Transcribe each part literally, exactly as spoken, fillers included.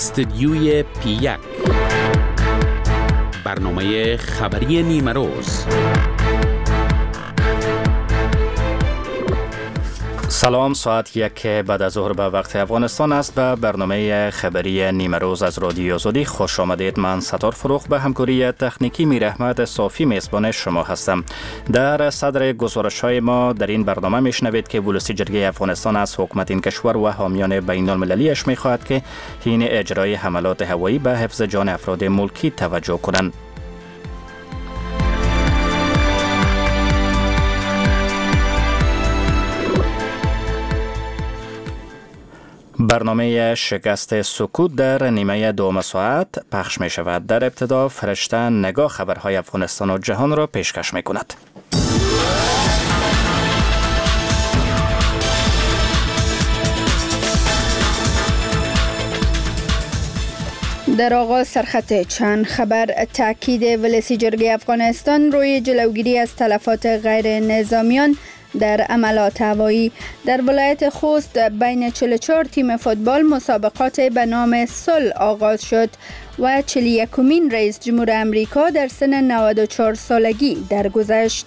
استدیوی پی یک، برنامه خبری نیمه روز. سلام، ساعت یک بعد از ظهر به وقت افغانستان است. به برنامه خبری نیمه روز از رادیو آزادی خوش آمدید. من ستار فروغ به همکاری تکنیکی میر احمد صافی میزبان شما هستم. در صدر گزارش‌های ما در این برنامه میشنوید که ولسی جرگه افغانستان از حکومت این کشور و حامیان بین المللیش میخواهد که حین اجرای حملات هوایی به حفظ جان افراد ملکی توجه کنند. برنامه شکست سکوت در نیمه دوم ساعت پخش می شود. در ابتدا فرشته نگاه خبرهای افغانستان و جهان را پیشکش می کند. در آغاز سرخط چند خبر. تاکید ولسی جرگه افغانستان روی جلوگیری از تلفات غیر نظامیان در عملات هوایی. در ولایت خوست بین چهل و چهار تیم فوتبال مسابقات به نام صلح آغاز شد و چهل و یکمین رئیس جمهور امریکا در سن نود و چهار سالگی درگذشت.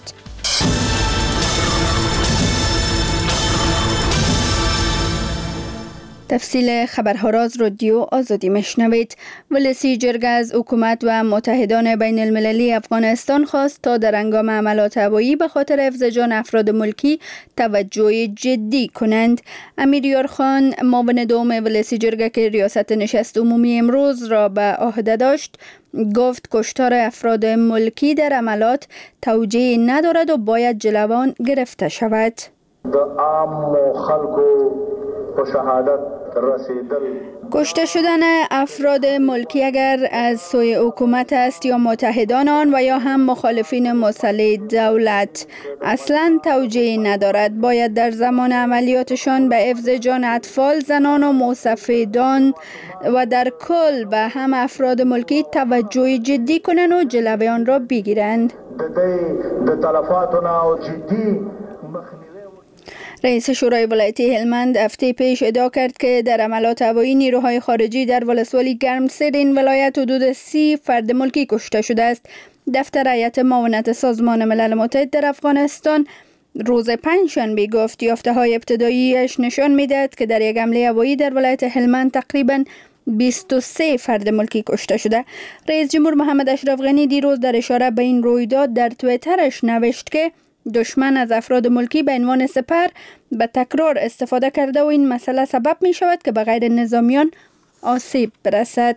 تفصیل خبرها را از رادیو آزادی میشنوید. ولسی جرگه از حکومت و متحدان بین المللی افغانستان خواست تا در هنگام عملات هوایی به خاطر حفظ جان افراد ملکی توجه جدی کنند. امیر یارخان معاون دوم ولسی جرگه که ریاست نشست عمومی امروز را به عهده داشت گفت کشتار افراد ملکی در عملات توجیه ندارد و باید جلوان گرفته شود. عام خلق شهادت رسیدل. کشته شدن افراد ملکی اگر از سوی حکومت است یا متحدان آن و یا هم مخالفین مسلح دولت اصلا توجیه ندارد. باید در زمان عملیاتشان به حفظ جان اطفال، زنان و موسفیدان و در کل به هم افراد ملکی توجه جدی کنند و جلوه آن را بگیرند. د تلفاتنا جدی. رئیس شورای ولایتی هلمند هفته پیش ادعا کرد که در عملات هوایی نیروهای خارجی در ولسوالی گرمسیر این ولایت حدود سی فرد ملکی کشته شده است. دفتر هیئت معاونت سازمان ملل متحد در افغانستان روز پنجشنبه گفت یافته‌های ابتداییش نشان می‌دهد که در یک حمله هوایی در ولایت هلمند تقریباً بیست و سه فرد ملکی کشته شده. رئیس جمهور محمد اشرف غنی دیروز در اشاره به این رویداد در توییترش نوشت که دشمن از افراد ملکی به عنوان سپر به تکرار استفاده کرده و این مسئله سبب می شود که به غیر نظامیان آسیب برسد.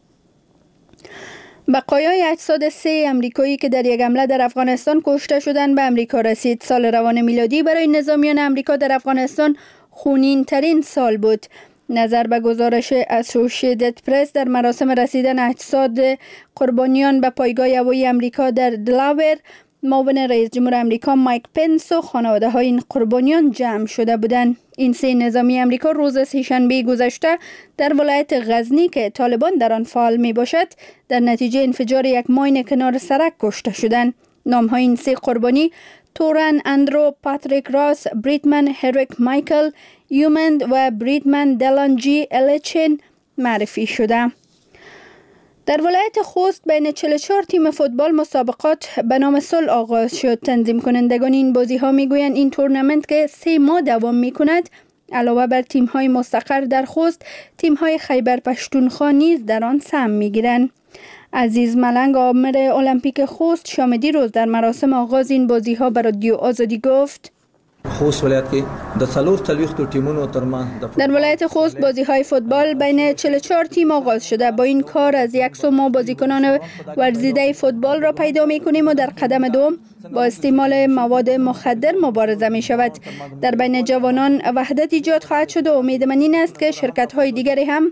بقایای اجساد سه امریکایی که در یک حمله در افغانستان کشته شدند به امریکا رسید. سال روان میلادی برای نظامیان امریکا در افغانستان خونین ترین سال بود. نظر به گزارش اسوسییتد پرس در مراسم رسیدن اجساد قربانیان به پایگاه هوایی امریکا در دلاور، معاون رئیس جمهور امریکا مایک پنس و خانواده های این قربانیان جمع شده بودند. این سه نظامی امریکا روز سه‌شنبه گذشته در ولایت غزنی که طالبان در آن فعال می باشد در نتیجه انفجار یک ماین کنار سرک کشته شدند. نام های این سه قربانی تورن اندرو پاتریک راس، بریتمن هریک مایکل یومند و بریتمن دلان جی الیچن معرفی شده. در ولایت خوست بین چهل و چهار تیم فوتبال مسابقات به نام صلح آغاز شد. تنظیم کنندگان این بازی ها می گویند این تورنمنت که سه ماه دوام می کند علاوه بر تیم های مستقر در خوست، تیم های خیبر پشتونخوا نیز در آن سهم می گیرند. عزیز ملنگ آمر المپیک خوست شامدی روز در مراسم آغاز این بازی ها بر رادیو آزادی گفت خوست ولایت کې د څلور څلوېښتو ټیمونو ترمنځ در ولایت خوست بازی های فوتبال بین چهل و چهار تیم آغاز شده. با این کار از یک سو ما بازیکنان ورزیده فوتبال را پیدا می کنیم و در قدم دوم با استعمال مواد مخدر مبارزه می شود. در بین جوانان وحدت ایجاد خواهد شد و امید من این است که شرکت های دیگری هم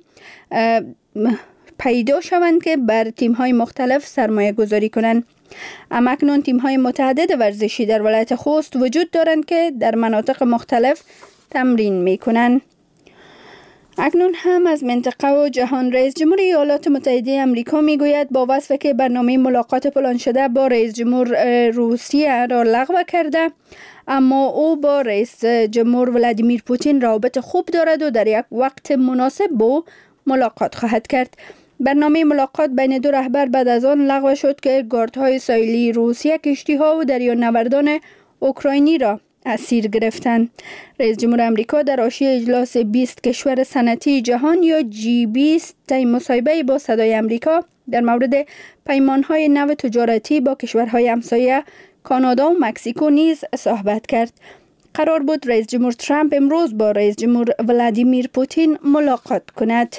پیدا شوند که بر تیم های مختلف سرمایه گذاری کنند. همکنون تیم های متعدد ورزشی در ولایت خوست وجود دارند که در مناطق مختلف تمرین می کنند. اکنون هم از منطقه و جهان. رئیس جمهور ایالات متحده آمریکا می گوید با وصف که برنامه ملاقات پلان شده با رئیس جمهور روسیه را لغو کرده، اما او با رئیس جمهور ولادیمیر پوتین رابط خوب دارد و در یک وقت مناسب با ملاقات خواهد کرد. برنامه ملاقات بین دو رهبر بعد از آن لغو شد که گاردهای ساحلی روسیه کشتی‌ها و دریانوردان اوکراینی را اسیر گرفتند. رئیس جمهور آمریکا در حاشیه اجلاس بیست کشور صنعتی جهان یا جی بیست طی مصاحبه با صدای آمریکا در مورد پیمانهای نو تجارتی با کشورهای همسایه کانادا و مکزیکو نیز صحبت کرد. قرار بود رئیس جمهور ترامپ امروز با رئیس جمهور ولادیمیر پوتین ملاقات کند.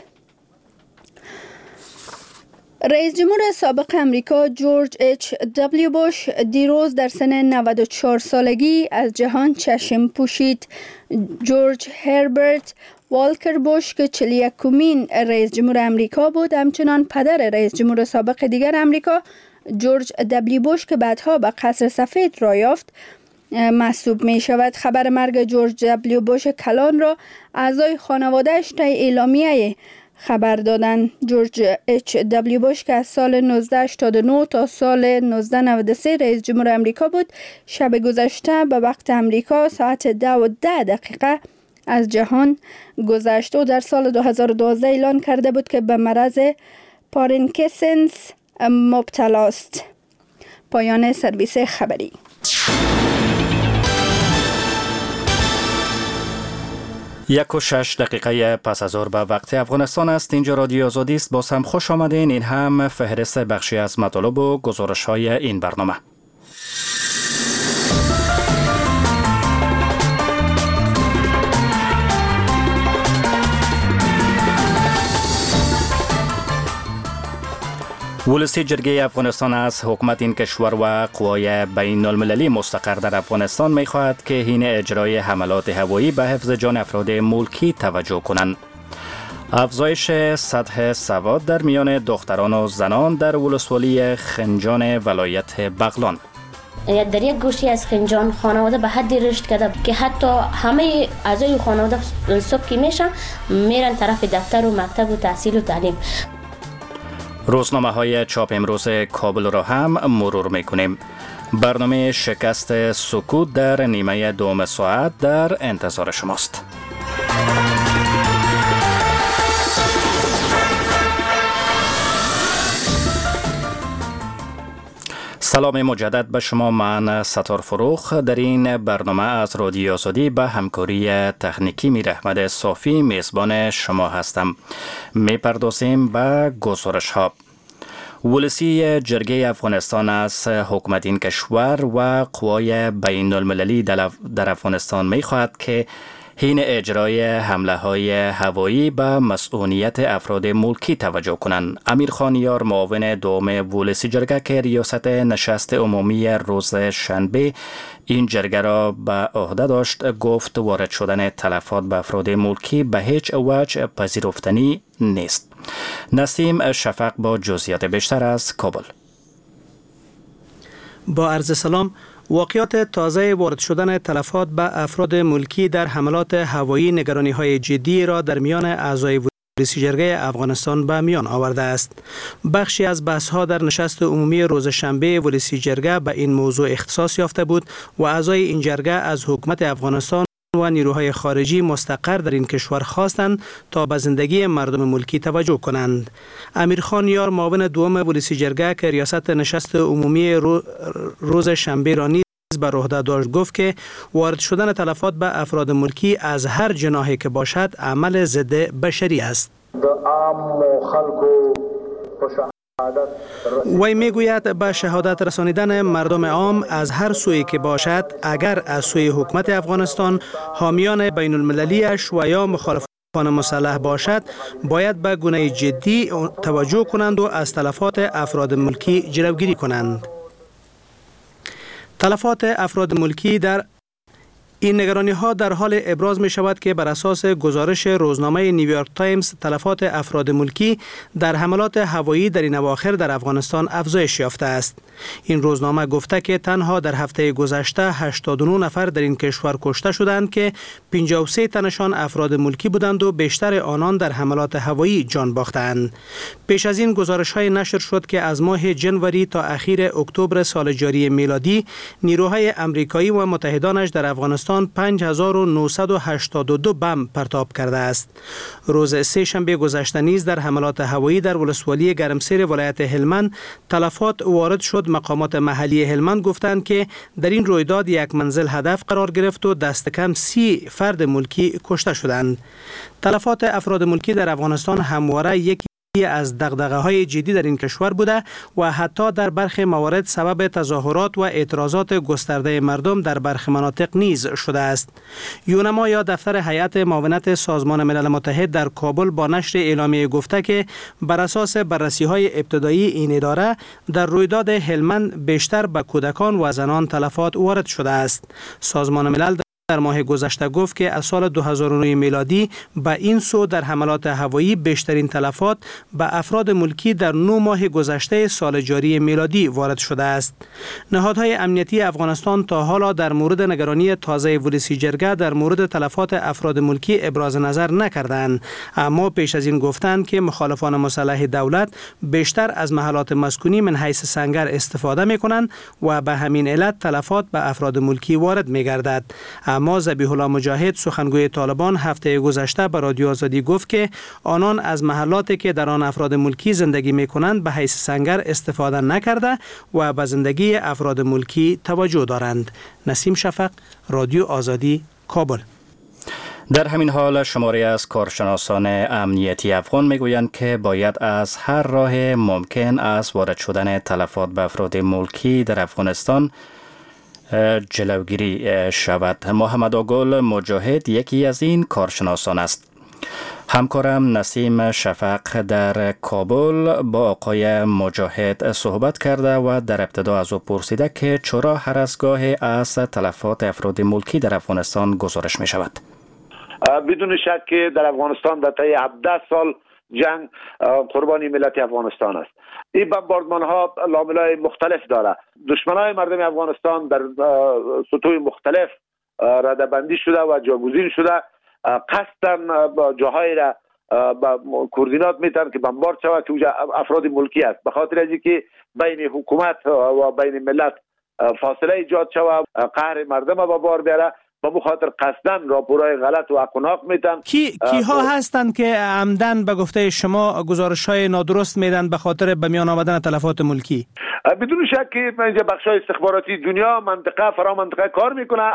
رئیس جمهور سابق امریکا جورج اچ دبلیو بوش دیروز در سن نود و چهار سالگی از جهان چشم پوشید. جورج هربرت والکر بوش که چهل و یکمین رئیس جمهور امریکا بود، همچنان پدر رئیس جمهور سابق دیگر امریکا جورج دبلیو بوش که بعدها به قصر سفید را یافت محسوب می شود. خبر مرگ جورج دبلیو بوش کلان را اعضای خانواده‌اش طی اعلامیه خبر دادند. جورج اچ دبلیو بوش که از سال نوزده هشتاد و نه تا سال نوزده نود و سه رئیس جمهور امریکا بود، شب گذشته به وقت امریکا ساعت ده و ده دقیقه از جهان گذشت و در سال دو هزار و دوازده اعلان کرده بود که به مرض پارکینسون مبتلا است. پایان سرویس خبری. یک و شش دقیقه پس از ظهر به وقت افغانستان است. اینجا رادیو آزادی است. باز هم خوش آمدین. این هم فهرست بخشی از مطالب و گزارش های این برنامه. ولسی جرگه افغانستان از حکومت این کشور و قوای بین المللی مستقر در افغانستان می خواهد که حین اجرای حملات هوایی به حفظ جان افراد ملکی توجه کنند. افزایش سطح سواد در میان دختران و زنان در ولسوالی خنجان ولایت بغلان. در یک گوشه از خنجان خانواده به حدی رشد کرده که حتی همه اعضای خانواده صبح که میشن میرن طرف دفتر و مکتب و تحصیل و تعلیم. روزنامه های چاپ امروز کابل را هم مرور میکنیم. برنامه شکست سکوت در نیمه دوم ساعت در انتظار شماست. سلام مجدد به شما. من ستار فروخ در این برنامه از رادیو آزادی به همکاری تکنیکی میر احمد صافی میزبان شما هستم. میپردازیم به گزارش ها. ولسی جرگه افغانستان از حکومت این کشور و قوای بین المللی در افغانستان می خواهد که حین اجرای حمله های هوایی به مسئولیت افراد ملکی توجه کنند. امیر خان یار معاون دوم ولسی جرگه که ریاست نشست عمومی روز شنبه این جرگه را به عهده داشت گفت وارد شدن تلفات به افراد ملکی به هیچ وجه پذیرفتنی نیست. نسیم شفق با جزئیات بیشتر از کابل. با عرض سلام. واقعات تازه وارد شدن تلفات به افراد ملکی در حملات هوایی نگرانی‌های جدی را در میان اعضای ولسی جرگه افغانستان به میان آورده است. بخشی از بحث‌ها در نشست عمومی روز شنبه ولسی جرگه به این موضوع اختصاص یافته بود و اعضای این جرگه از حکومت افغانستان و نیروهای خارجی مستقر در این کشور خواستند تا به زندگی مردم ملکی توجه کنند. امیر خان یار معاون دوم ولسی جرگه که ریاست نشست عمومی رو روز شنبه را نیز بر عهده داشت گفت که وارد شدن تلفات به افراد ملکی از هر جناحی که باشد عمل ضد بشری است. وی میگوید به شهادت رسانیدن مردم عام از هر سوی که باشد، اگر از سوی حکومت افغانستان، حامیان بین المللیش و یا مخالفان مسلح باشد، باید به گونه جدی توجه کنند و از تلفات افراد ملکی جلوگیری کنند. تلفات افراد ملکی در این نگرانی ها در حال ابراز می شود که بر اساس گزارش روزنامه نیویورک تایمز تلفات افراد ملکی در حملات هوایی در این اواخر در افغانستان افزایش یافته است. این روزنامه گفته که تنها در هفته گذشته هشتاد و نه نفر در این کشور کشته شدند که پنجاه و سه تنشان افراد ملکی بودند و بیشتر آنان در حملات هوایی جان باختند. پیش از این گزارش های نشر شد که از ماه جنوری تا اخیر اکتبر سال جاری میلادی نیروهای امریکایی و متحدانش در افغانستان افغانستان پنج هزار و نهصد و هشتاد و دو بم پرتاب کرده است. روز سه شنبه گذشته نیز در حملات هوایی در ولسوالی گرمسیر ولایت هلمند تلفات وارد شد. مقامات محلی هلمند گفتند که در این رویداد یک منزل هدف قرار گرفت و دست کم سی فرد ملکی کشته شدند. تلفات افراد ملکی در افغانستان همواره یکی از دغدغه‌های جدی در این کشور بوده و حتی در برخی موارد سبب تظاهرات و اعتراضات گسترده مردم در برخی مناطق نیز شده است. یونما یا دفتر هیئت معاونت سازمان ملل متحد در کابل با نشر اعلامیه گفته که بر اساس بررسی‌های ابتدایی این اداره در رویداد هلمند بیشتر به کودکان و زنان تلفات وارد شده است. سازمان ملل در ماه گذشته گفت که از سال دو هزار و نه میلادی به این سو در حملات هوایی بیشترین تلفات به افراد ملکی در نه ماه گذشته سال جاری میلادی وارد شده است. نهادهای امنیتی افغانستان تا حالا در مورد نگرانی تازه ولسی جرگه در مورد تلفات افراد ملکی ابراز نظر نکردند، اما پیش از این گفتند که مخالفان مسلح دولت بیشتر از محلات مسکونی من حیث سنگر استفاده می‌کنند و به همین علت تلفات به افراد ملکی وارد می‌گردد. اما ذبیح الله مجاهد سخنگوی طالبان هفته گذشته به رادیو آزادی گفت که آنان از محلاتی که در آن افراد ملکی زندگی می‌کنند به حیث سنگر استفاده نکرده و به زندگی افراد ملکی توجه دارند. نسیم شفق، رادیو آزادی، کابل. در همین حال شماری از کارشناسان امنیتی افغان میگویند که باید از هر راه ممکن از وارد شدن تلفات به افراد ملکی در افغانستان جلوگیری شود. محمد آگل مجاهد یکی از این کارشناسان است. همکارم نسیم شفق در کابل با آقای مجاهد صحبت کرده و در ابتدا از او پرسیده که چرا هر از گاهی از تلفات افراد ملکی در افغانستان گزارش می شود. بدون شک که در افغانستان در طی هفده سال جنگ قربانی ملت افغانستان است. این بمباردمان ها لاملای مختلف داره. دشمنای مردم افغانستان در سطوح مختلف رده‌بندی شده و جاگزین شده، قصدن جاهای را با کوردینات میتن که بمبارد شود که اوجا افراد ملکی است، به خاطر از اینکه بین حکومت و بین ملت فاصله ایجاد شود، قهر مردم به بار بیاره، به مخاطر قصدن راپورای غلط و حقناق میدن. کی کیها هستند که عمدن به گفته شما گزارش‌های نادرست میدن به خاطر به میان آمدن تلفات ملکی؟ بدون شک که اینجا بخشای استخباراتی دنیا منطقه فرا منطقه کار میکنه.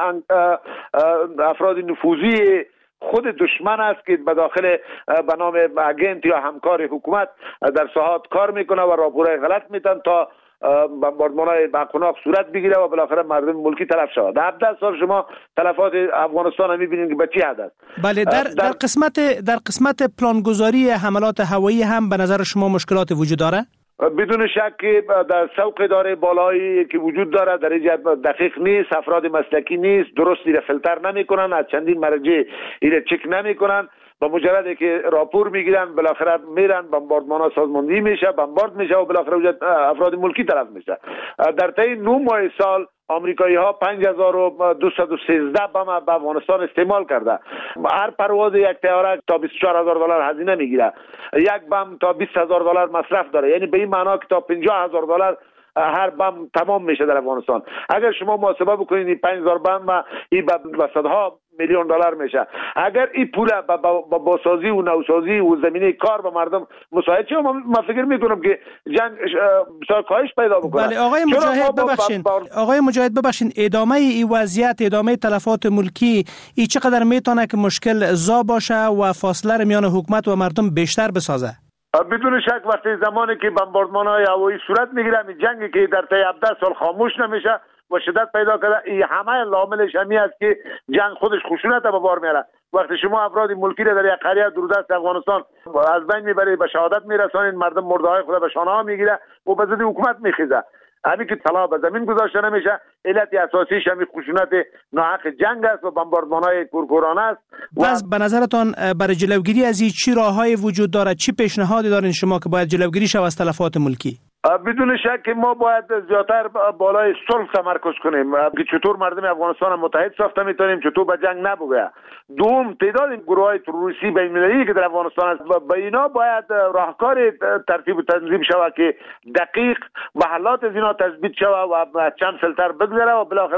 افراد نفوذی خود دشمن است که به داخل به نام اگنت یا همکار حکومت در ساحات کار میکنه و راپورای غلط میدن تا بمباردمان‌های حقناق صورت بگیره و بالاخره مردم ملکی تلف شود. در هفده سال شما تلفات افغانستان هم می‌بینید که به چی حد است. بله، در, در در قسمت در قسمت پلانگذاری حملات هوایی هم به نظر شما مشکلات وجود داره؟ بدون شک که در سوق اداره بالایی که وجود داره در اینجا دقیق نیست، افراد مسلکی نیست، درست ایره فیلتر نمی‌کنن، از چندین مرجع ایره چک نمی‌کنن، با مجرد که راپور میگیرن بالاخره میرن بمباردمان‌ها سازماندهی میشه، بمبارد میشه و بالاخره افراد ملکی طرف میشه. در طی نه ماه سال آمریکایی ها پنج هزار و دویست و سیزده بم به افغانستان استعمال کرده. هر پرواز یک طیاره تا بیست و چهار هزار دلار هزینه میگیره، یک بم تا بیست هزار دلار مصرف داره، یعنی به این معنا که تا پنجاه هزار دلار هر بم تمام میشه در افغانستان. اگر شما محاسبه بکنید این پنج هزار بم و این به صدها میلیون دلار میشه. اگر این پول با بازسازی و نوسازی و زمینه کار به مردم مساعد شه، من فکر میکنم که جنگ بسیار کاهش پیدا بکنه. بله آقای مجاهد ببخشید آقای مجاهد ببخشید ادامه این وضعیت، ادامه تلفات ملکی این چقدر میتونه که مشکل زا باشه و فاصله میان حکومت و مردم بیشتر بسازه؟ بدون شک وقتی زمانی که بمباردمان‌های هوایی صورت میگیره، جنگی که در طی هفده سال خاموش نمیشه و شدت پیدا کرده، این همه لاملش همین است که جنگ خودش خشونت به بار میاره. وقتی شما افراد ملکی را در یک قریه دوردست افغانستان از بین میبرید، به شهادت میرسانید، مردم مرده های خود به شانه ها میگیره و به ضد حکومت میخیزه. همین که طلا به زمین گذاشته نمیشه، علت اساسیش همین خشونت ناحق جنگ است و بمباردمان‌های کورکورانه است. پس به نظرتان برای جلوگیری از این چی راههای وجود دارد؟ چی پیشنهادی دارین شما که باید جلوگیری شود از تلفات ملکی؟ بدون شک ما باید زیادتر بالای صلح تمرکز کنیم که چطور مردم افغانستان متحد ساخته میتونیم، چطور به جنگ نبوده. دوم، تعداد گروه‌های تروریستی بین‌المللی که در افغانستان است و به اینا باید راهکار ترتیب و تنظیم شود که دقیق محلات از اینا تثبیت شود و چند فیلتر بگذره و بالاخره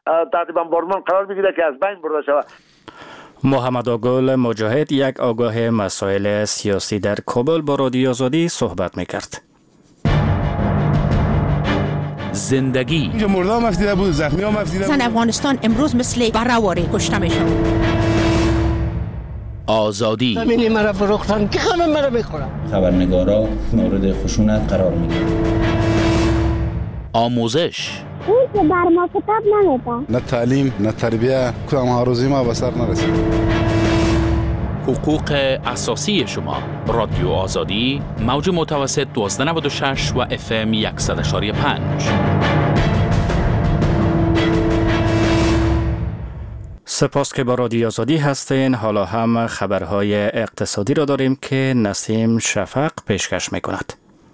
تحت بمباردمان قرار بگیره که از بین برده شود. محمد آگل مجاهد، یک آگاه مسائل سیاسی در کابل، با رادیو آزادی صحبت میکرد. زندگی اینجا مرده هم افتیده بود، زخمی هم افتیده بود. زن افغانستان امروز مثل برهواری کشته میشن. آزادی زمینی مرا فروختن که همه مرا میخورن. خبرنگارا مورد خشونت قرار میگیرن. آموزش اون که بر ما کتاب نمیده. نه تعلیم نه تربیه، کدام آرزوی ما به سر نرسید. حقوق اساسی شما. رادیو آزادی، موج متوسط دوازده نود و شش و اف ام صد و یک و پنج. سپاس که با رادیو آزادی هستین. حالا هم خبرهای اقتصادی را داریم که نسیم شفق پیشکش میکند.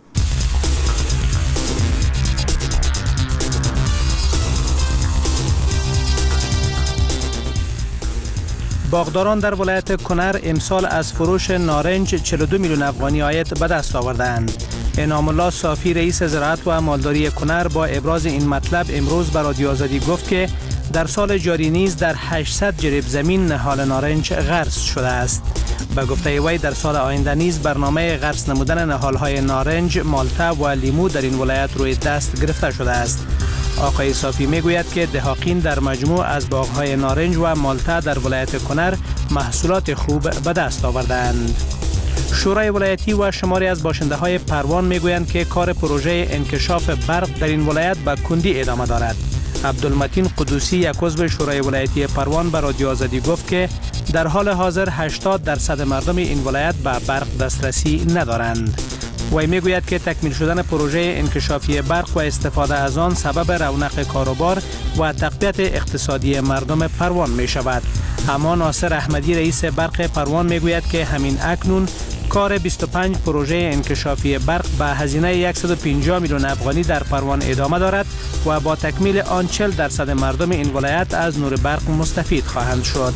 باغداران در ولایت کنر امسال از فروش نارنج چهل و دو میلیون افغانی عاید به دست آوردند. انعام الله صافی رئیس زراعت و مالداری کنر با ابراز این مطلب امروز به رادیو آزادی گفت که در سال جاری نیز در هشتصد جریب زمین نهال نارنج غرس شده است. به گفته وی در سال آینده نیز برنامه غرس نمودن نهالهای نارنج، مالته و لیمو در این ولایت روی دست گرفته شده است. آقای صافی میگوید که دهاقین در مجموع از باغ‌های نارنج و مالته در ولایت کنر محصولات خوب به دست آوردند. شورای ولایتی و شماری از باشنده‌های پروان میگویند که کار پروژه انکشاف برق در این ولایت به کندی ادامه دارد. عبدالمتین قدوسی، یک عضو شورای ولایتی پروان، به رادیو آزادی گفت که در حال حاضر هشتاد درصد مردم این ولایت به برق دسترسی ندارند. وی میگوید که تکمیل شدن پروژه انکشافی برق و استفاده از آن سبب رونق کاروبار و تقویت اقتصادی مردم پروان می شود. اما ناصر احمدی، رئیس برق پروان، میگوید که همین اکنون کار بیست و پنج پروژه انکشافی برق به هزینه صد و پنجاه میلیون افغانی در پروان ادامه دارد و با تکمیل آن چهل درصد مردم این ولایت از نور برق مستفید خواهند شد.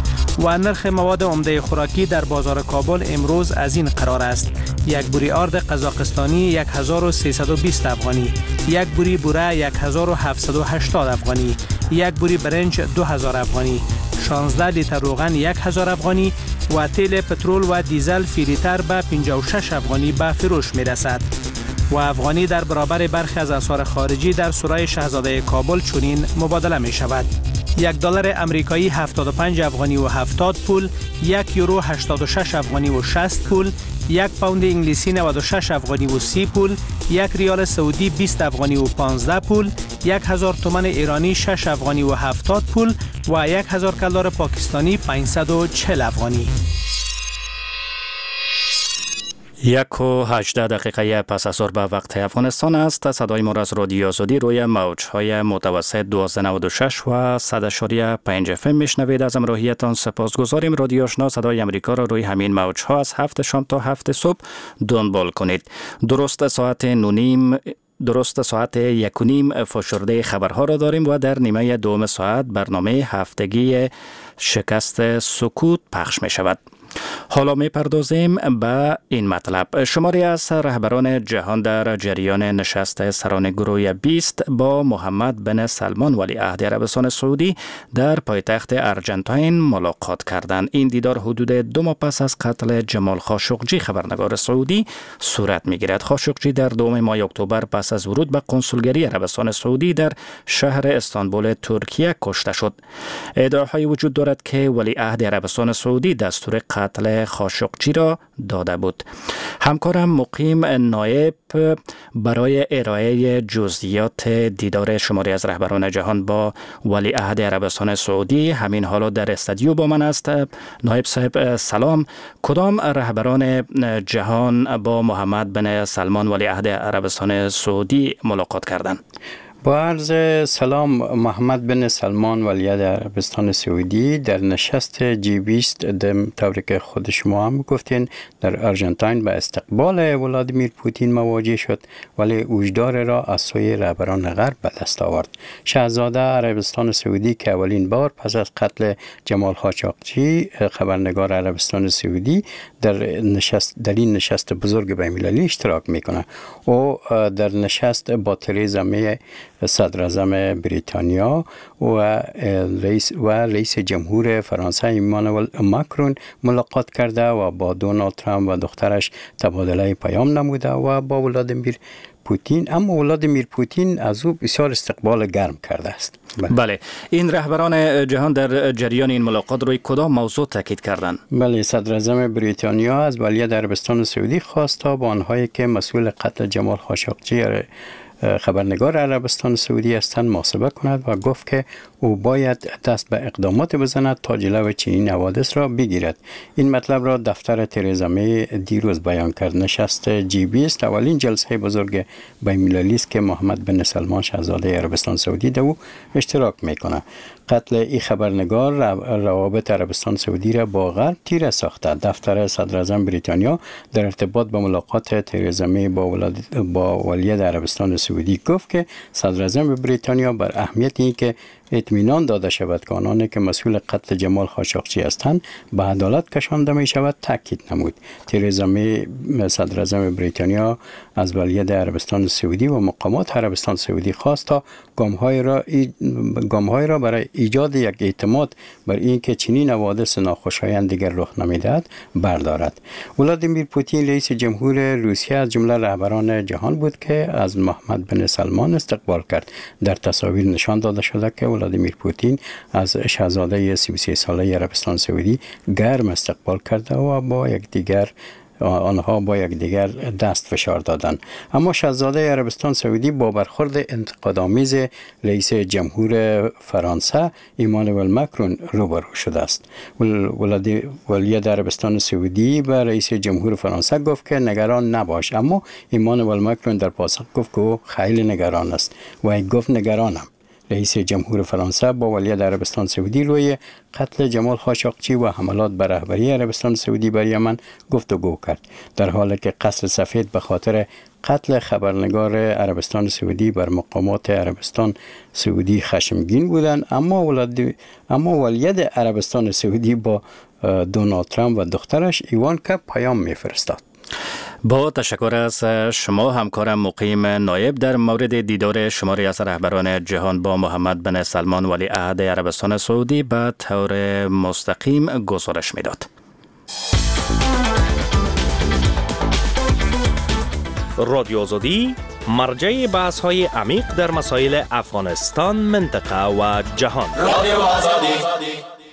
و نرخ مواد عمده خوراکی در بازار کابل امروز از این قرار است: یک بوری آرد قزاقستانی یک هزار و سیصد و بیست افغانی، یک بوری بوره یک هزار و هفتصد و هشتاد افغانی، یک بوری برنج دو هزار افغانی، شانزده لیتر روغن یک هزار افغانی و تیل پترول و دیزل فی لیتر به پنجاه و شش افغانی به فروش می رسد. و افغانی در برابر برخی از اسعار خارجی در سرای شاهزاده کابل چنین مبادله می شود: یک دلار امریکایی هفتاد و پنج افغانی و هفتاد پول، یک یورو هشتاد و شش افغانی و شصت پول، یک پوند انگلیسی نود و شش افغانی و سی پول، یک ریال سعودی بیست افغانی و پانزده پول، یک هزار تومان ایرانی شش افغانی و هفتاد پول و یک هزار کلدار پاکستانی پانصد و چهل افغانی. یک و هجده دقیقه پس از ظهر به وقت افغانستان است. صدای ما از رادیو آزادی روی موج‌های متوسط دوازده نود و شش و صد و پنج اف ام میشنوید. از همراهیتان سپاسگزاریم. رادیو آشنا صدای امریکا را روی همین موج‌ها از هفت شام تا هفت صبح دنبال کنید. درست ساعت نونیم درست ساعت یک و نیم فشرده خبرها را داریم و در نیمه دوم ساعت برنامه هفتگی شکست سکوت پخش می شود. حالا می پردازیم به این مطلب. شماری از رهبران جهان در جریان نشست سران گروه بیست با محمد بن سلمان ولیعهد عربستان سعودی در پایتخت ارجنتاین ملاقات کردند. این دیدار حدود دو ماه پس از قتل جمال خاشقجی خبرنگار سعودی صورت می گیرد. خاشقجی در دوم ماه اکتبر پس از ورود به کنسولگری عربستان سعودی در شهر استانبول ترکیه کشته شد. ادعاهای وجود دارد که ولیعهد عربستان سعودی دستور قتل خاشقجی را داده بود. همکارم مقیم نایب برای ارائه جزئیات دیدار شماری از رهبران جهان با ولیعهد عربستان سعودی همین حالا در استودیو با من است. نایب صاحب سلام. کدام رهبران جهان با محمد بن سلمان ولیعهد عربستان سعودی ملاقات کردند؟ با عرض سلام، محمد بن سلمان ولیعهد عربستان سعودی در نشست جی بیست در طوری که خود شما هم گفتین در ارژنتاین به استقبال ولادیمیر پوتین مواجه شد، ولی وجدار را از سوی رهبران غرب به دست آورد. شاهزاده عربستان سعودی که اولین بار پس از قتل جمال خاشقجی خبرنگار عربستان سعودی در نشست در این نشست بزرگ بین‌المللی اشتراک میکنه. او در نشست با تریزا می صدر اعظم بریتانیا و رئیس و رئیس جمهور فرانسه ایمانوئل ماکرون ملاقات کرده و با دونالد ترامپ و دخترش تبادله پیام نموده و با ولادیمیر پوتین، اما ولادیمیر پوتین از او بسیار استقبال گرم کرده است. بله. بله این رهبران جهان در جریان این ملاقات روی کدام موضوع تاکید کردند؟ بله، صدر اعظم بریتانیا از ولی عربستان سعودی خواست تا با آنهایی که مسئول قتل جمال خاشقچی خبرنگار عربستان سعودی هستند محاسبه کند و گفت که او باید دست به اقدامات بزند تا جلو چنین حوادث را بگیرد. این مطلب را دفتر ترزا می دیروز بیان کرد. نشست جی بیست اولین جلسه بزرگ بین‌المللی است که محمد بن سلمان شاهزاده عربستان سعودی در او اشتراک میکنه. قتل این خبرنگار روابط عربستان سعودی را با غرب تیره ساخته. دفتر صدر اعظم بریتانیا در ارتباط با ملاقات ترزا می با, با ولی عربستان سعودی گفت که صدر اعظم بریتانیا بر اهمیت این که اطمینان داده شود که آنانی که مسئول قتل جمال خاشقچی هستند به عدالت کشانده می شود تاکید نمود. ترزا می صدر اعظم بریتانیا از ولی عربستان سعودی و مقامات عربستان سعودی خواست تا گام‌های را ای... گام‌های را برای ایجاد یک اعتماد بر اینکه چنین حوادث ناخوشایند دیگر رخ نمی‌دهد بردارد. ولادیمیر پوتین رئیس جمهور روسیه از جمله رهبران جهان بود که از محمد بن سلمان استقبال کرد. در تصاویر نشان داده شده که ولادیمیر پوتین از شاهزاده سی و سه ساله عربستان سعودی گرم استقبال کرده و با یک دیگر آنها با یک دیگر دست فشار دادند. اما شاهزاده عربستان سعودی با برخورد انتقادآمیز رئیس جمهور فرانسه ایمانوئل ماکرون روبرو شده است. ولی عربستان سعودی به رئیس جمهور فرانسه گفت که نگران نباش، اما ایمانوئل ماکرون در پاسخ گفت که او خیلی نگران است و ای گفت نگرانم. رئیس جمهور فرانسه با ولی عربستان سعودی روی قتل جمال خاشقچی و حملات بر رهبری عربستان سعودی بر یمن گفتگو کرد، در حالی که قصر سفید به خاطر قتل خبرنگار عربستان سعودی بر مقامات عربستان سعودی خشمگین بودند. اما ولادی اما ولی عربستان سعودی با دونالد ترامپ و دخترش ایوانکا پیام می‌فرستاد. با تشکر از شما همکارم مقیم نایب در مورد دیدار شماری از رهبران جهان با محمد بن سلمان ولی عهد عربستان سعودی به طور مستقیم گزارش میداد. رادیو آزادی مرجع بحث های عمیق در مسائل افغانستان، منطقه و جهان. رادیو آزادی.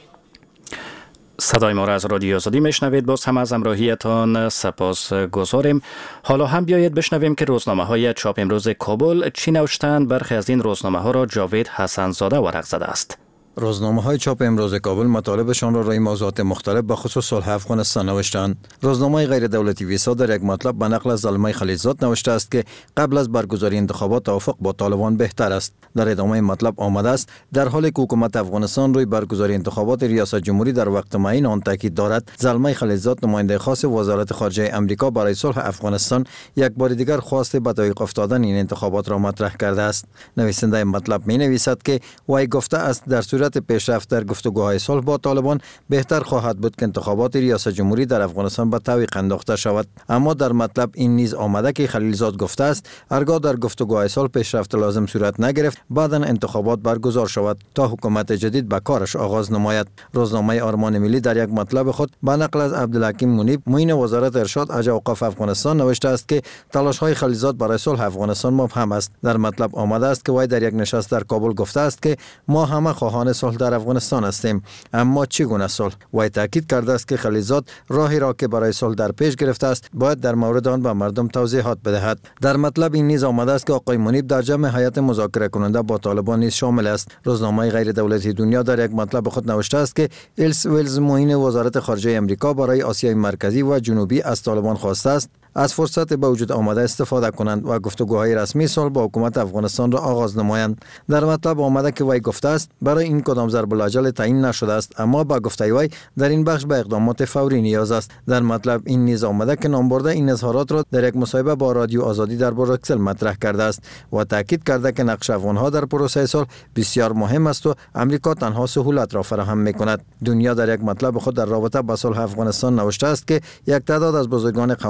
صدای ما را از رادیو آزادی میشنوید. باز هم از همراهیتان سپاس گذاریم. حالا هم بیایید بشنویم که روزنامه های چاپ امروز کابل چی نوشتند. برخی از این روزنامه ها را جاوید حسن‌زاده ورق زده است. روزنامه های چاپ امروز کابل مطالبشان را روی موضوعات مختلف به خصوص صلح افغانستان نوشتند. روزنامه غیر دولتی ویسا در یک مطلب به نقل از زلمه خلیلزاد نوشته است که قبل از برگزاری انتخابات توافق با طالبان بهتر است. در ادامه مطلب آمده است در حالی که حکومت افغانستان روی برگزاری انتخابات ریاست جمهوری در وقت معین آن تاکید دارد، زلمه خلیلزاد نماینده خاص وزارت خارجه آمریکا برای صلح افغانستان یک بار دیگر خواست به تعویق افتادن این انتخابات را مطرح کرده است. نویسنده مطلب می نویسد که وی گفته است در صورت پیشرفت در گفتگوهای صلح با طالبان بهتر خواهد بود که انتخابات ریاست جمهوری در افغانستان به تعویق انداخته شود. اما در مطلب این نیز آمده که خلیلزاد گفته است هرگاه در گفتگوهای صلح پیشرفت لازم صورت نگرفت بعداً انتخابات برگزار شود تا حکومت جدید به کارش آغاز نماید. روزنامه آرمان ملی در یک مطلب خود به نقل از عبدالحکیم منیب معین وزارت ارشاد حج اوقاف افغانستان نوشته است که تلاش‌های خلیلزاد برای صلح افغانستان مبهم است. در مطلب آمده است که وی در یک نشست در کابل گفته است که ما همه خواهان صلح در افغانستان هستیم، اما چگونه صلح؟ وی تاکید کرده است که خلیلزاد راهی را که برای صلح در پیش گرفته است باید در مورد آن به مردم توضیحات بدهد. در مطلب این نیز آمده است که آقای منیب در جمع هیئت مذاکره کننده با طالبان نیز شامل است. روزنامه غیر دولتی دنیا در یک مطلب خود نوشته است که ایلس ویلز معین وزارت خارجه آمریکا برای آسیای مرکزی و جنوبی از طالبان خواسته است از فرصت به وجود آمده استفاده کنند و گفتگوهای رسمی صلح با حکومت افغانستان را آغاز نمایند. در مطلب آمده که وی گفته است برای این کدام ضرب الاجل تعیین نشده است، اما با گفته وی در این بخش به اقدامات فوری نیاز است. در مطلب این نیز آمده که نامبرده این اظهارات را در یک مصاحبه با رادیو آزادی در بروکسل مطرح کرده است و تاکید کرده که نقش افغانها در پروسه صلح بسیار مهم است و امریکا تنها سهولت را فراهم می‌کند. دنیا در یک مطلب خود در رابطه با صلح افغانستان نوشته است که یک تعداد از بزرگان قومی افغانستان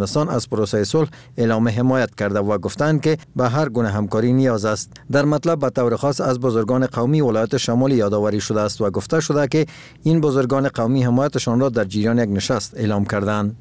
افغانستان از پروسه صلح اعلام حمایت کرده و گفتند که به هر گونه همکاری نیاز است. در مطلب به طور خاص از بزرگان قومی ولایت شمال یادآوری شده است و گفته شده که این بزرگان قومی حمایتشان را در جریان یک نشست اعلام کردند.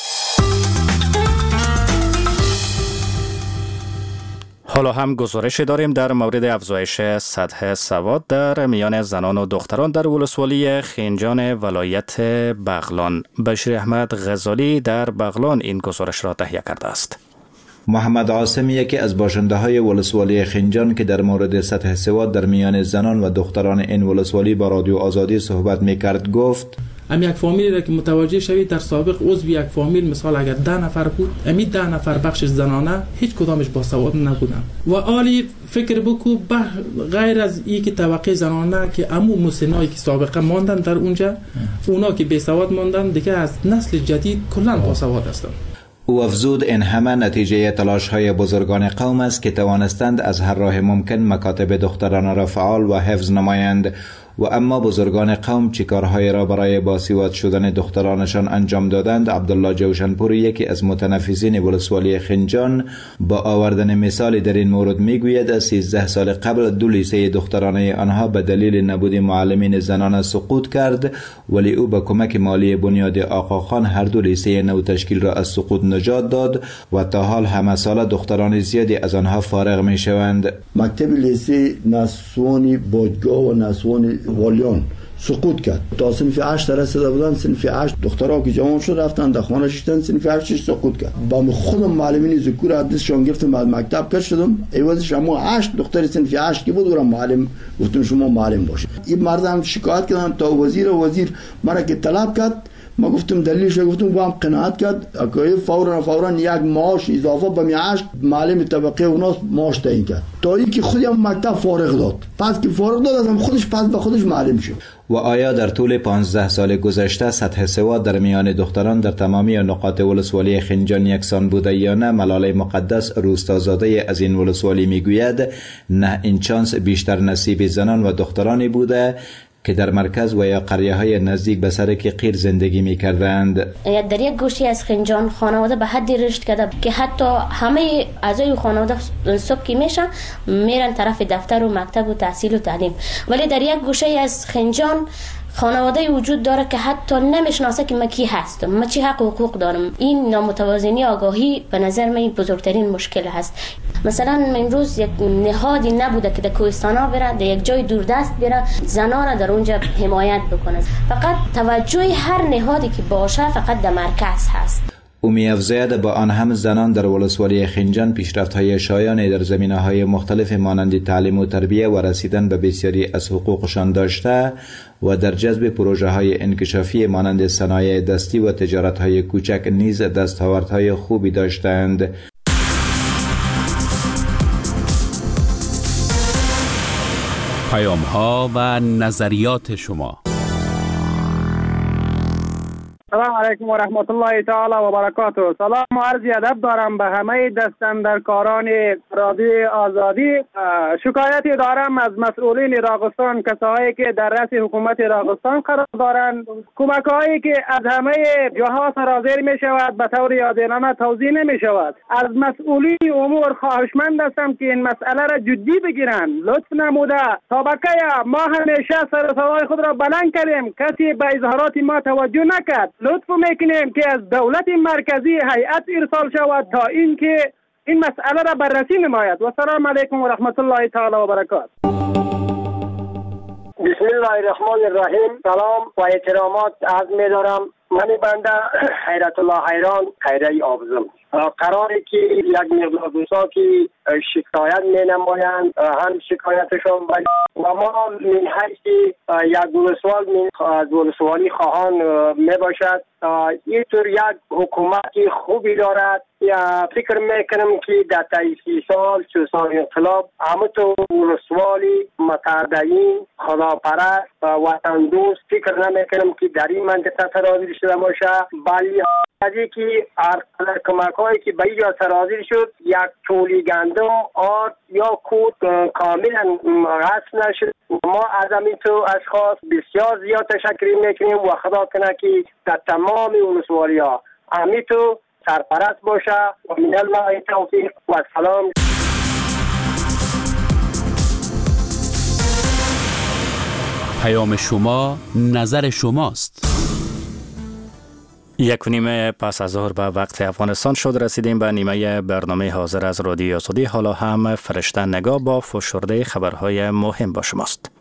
حالا هم گزارش داریم در مورد افزایش سطح سواد در میان زنان و دختران در ولسوالی خنجان ولایت بغلان. بشیر احمد غزالی در بغلان این گزارش را تهیه کرده است. محمد عاصم یکی از باشنده های ولسوالی خنجان که در مورد سطح سواد در میان زنان و دختران این ولسوالی با رادیو آزادی صحبت میکرد گفت: ام یک فامیلی را که متوجه شوید در سابق عضو یک فامیل مثال اگر ده نفر بود، امی ده نفر بخش زنانه هیچ کدامش با سواد نبودن و عالی فکر بکو به غیر از این که طبقه زنانه که امو مسنایی که سابقه ماندن در اونجا، اونا که بی سواد ماندن دیگه از نسل جدید کلا با سواد هستن. او افزود این همه نتیجه تلاش های بزرگان قوم است که توانستند از هر راه ممکن مکاتب دختران را فعال و حفظ نمایند و اما بزرگان قوم چه کارهای را برای باسواد شدن دخترانشان انجام دادند. عبدالله جوشنپور یکی از متنفذین ولسوالی خنجان با آوردن مثالی در این مورد میگوید از سیزده سال قبل دو لیسه دخترانه آنها به دلیل نبود معلمین زنان سقوط کرد، ولی او با کمک مالی بنیاد آقاخان هر دو لیسه نو تشکیل را از سقوط نجات داد و تا حال همه سال دختران زیادی از آنها فارغ می شوند. مکتب لیسه نسوانی بادگاه و نسوانی والیان سقوط کرد. تا صنف هشت رسیده بودن، صنف هشت دخترها که جوان شد رفتن در خانه شدن، صنف هشت سقوط کرد. با خودم معلمین ذکور حدیثشون گرفتم، بعد مکتب کش شدم، ایوازش شما هشت دختر صنف هشت که بود و معلم گفتم شما معلم باشید. این مردم شکایت کردن تا وزیر و وزیر مرا که طلب کرد، ما گفتم دلیلش گفتم با هم قناعت کرد، اگه فورا فورا یک معاش اضافه به معاش معلم طبقه اوناس معاش تعیین کرد تا اینکه خودم مکتب فارغ داد. پس که فارغ داد ازم خودش پس به خودش معلم شد. و آیا در طول پانزده سال گذشته سطح سواد در میان دختران در تمامی نقاط ولسوالی خنجان یکسان بوده یا نه؟ ملاله مقدس روستازاده از این ولسوالی میگوید نه، این چانس بیشتر نصیب زنان و دخترانی بوده که در مرکز و یا قریه های نزدیک به سرک قیر زندگی می کردند. در یک گوشه از خنجان خانواده به حدی رشد کرده که حتی همه اعضای خانواده صبح که میشن میرن طرف دفتر و مکتب و تحصیل و تعلیم، ولی در یک گوشه از خنجان خانواده وجود داره که حتی نمیشناسه که من کی هستم، من چی حق و حقوق دارم. این نامتوازنی آگاهی به نظر من بزرگترین مشکل هست. مثلا امروز یک نهادی نبوده که در کوهستانا بره، در یک جای دوردست بره زنان را در اونجا حمایت بکنه. فقط توجه هر نهادی که باشه فقط در مرکز هست. او می‌افزاید با آن هم زنان در ولسوالی خنجان پیشرفت‌های شایانی در زمینه‌های مختلف مانند تعلیم و تربیت و رسیدن به بسیاری از حقوقشان داشته و در جذب پروژه‌های انکشافی مانند صنایع دستی و تجارت‌های کوچک نیز دستاوردهای خوبی داشتند. پیام‌ها و نظریات شما. سلام علیکم و رحمت الله تعالی و برکاته. سلام و عرض ادب دارم به همه دستاندرکاران رادیو آزادی. شکایتی دارم از مسئولین راغستان، کسایی که در رأس حکومت راغستان قرار دارند. کمک‌هایی که از همه جهات صادر می شود به طور عادلانه توزیع نمی شود. از مسئولین امور خواهشمند هستم که این مسئله را جدی بگیرند. لطف نموده طبقه ما همیشه سر و صدای خود را بلند کردیم، کسی به اظهارات ما توجه نکرد. لطف میکنیم که از دولت مرکزی هیئت ارسال شود تا اینکه این مسئله را بررسی نماید. و سلام علیکم و رحمت الله تعالی و برکاته. بسم الله الرحمن الرحیم. سلام و احترامات عرض می‌دارم. من بنده حیرت الله حیران خیره آبزم. قراره که یک مقدار دوستا که شکایت می نمایند هم شکایتشون ولی و ما من حیث یک ولسوال از ولسوالی خواهان می باشد این طور یک حکومتی خوبی دارد. یا فکر میکنم که در سی سال چه سال انقلاب همه تو ولسوالی متدین خداپرست وطن دوست فکر نمیکنم که در این منطقه سرازیر شده باشه، ولی از اینکه هر کمک‌هایی که به اینجا سرازیر شد یک تولی گندم آرد یا کود کاملا غصب نشد. ما از همین تو اشخاص بسیار زیاد تشکر میکنیم و خدا کنه که در تمام ولسوالی ها همین تو سرپرست باشه و من الله توفیق و سلام. پیام شما نظر شماست. یک و نیم پس از ظهر به وقت افغانستان شد، رسیدیم به نیمه برنامه حاضر از رادیو آزادی. حالا هم فرشته نگاه با فشرده خبرهای مهم با شماست.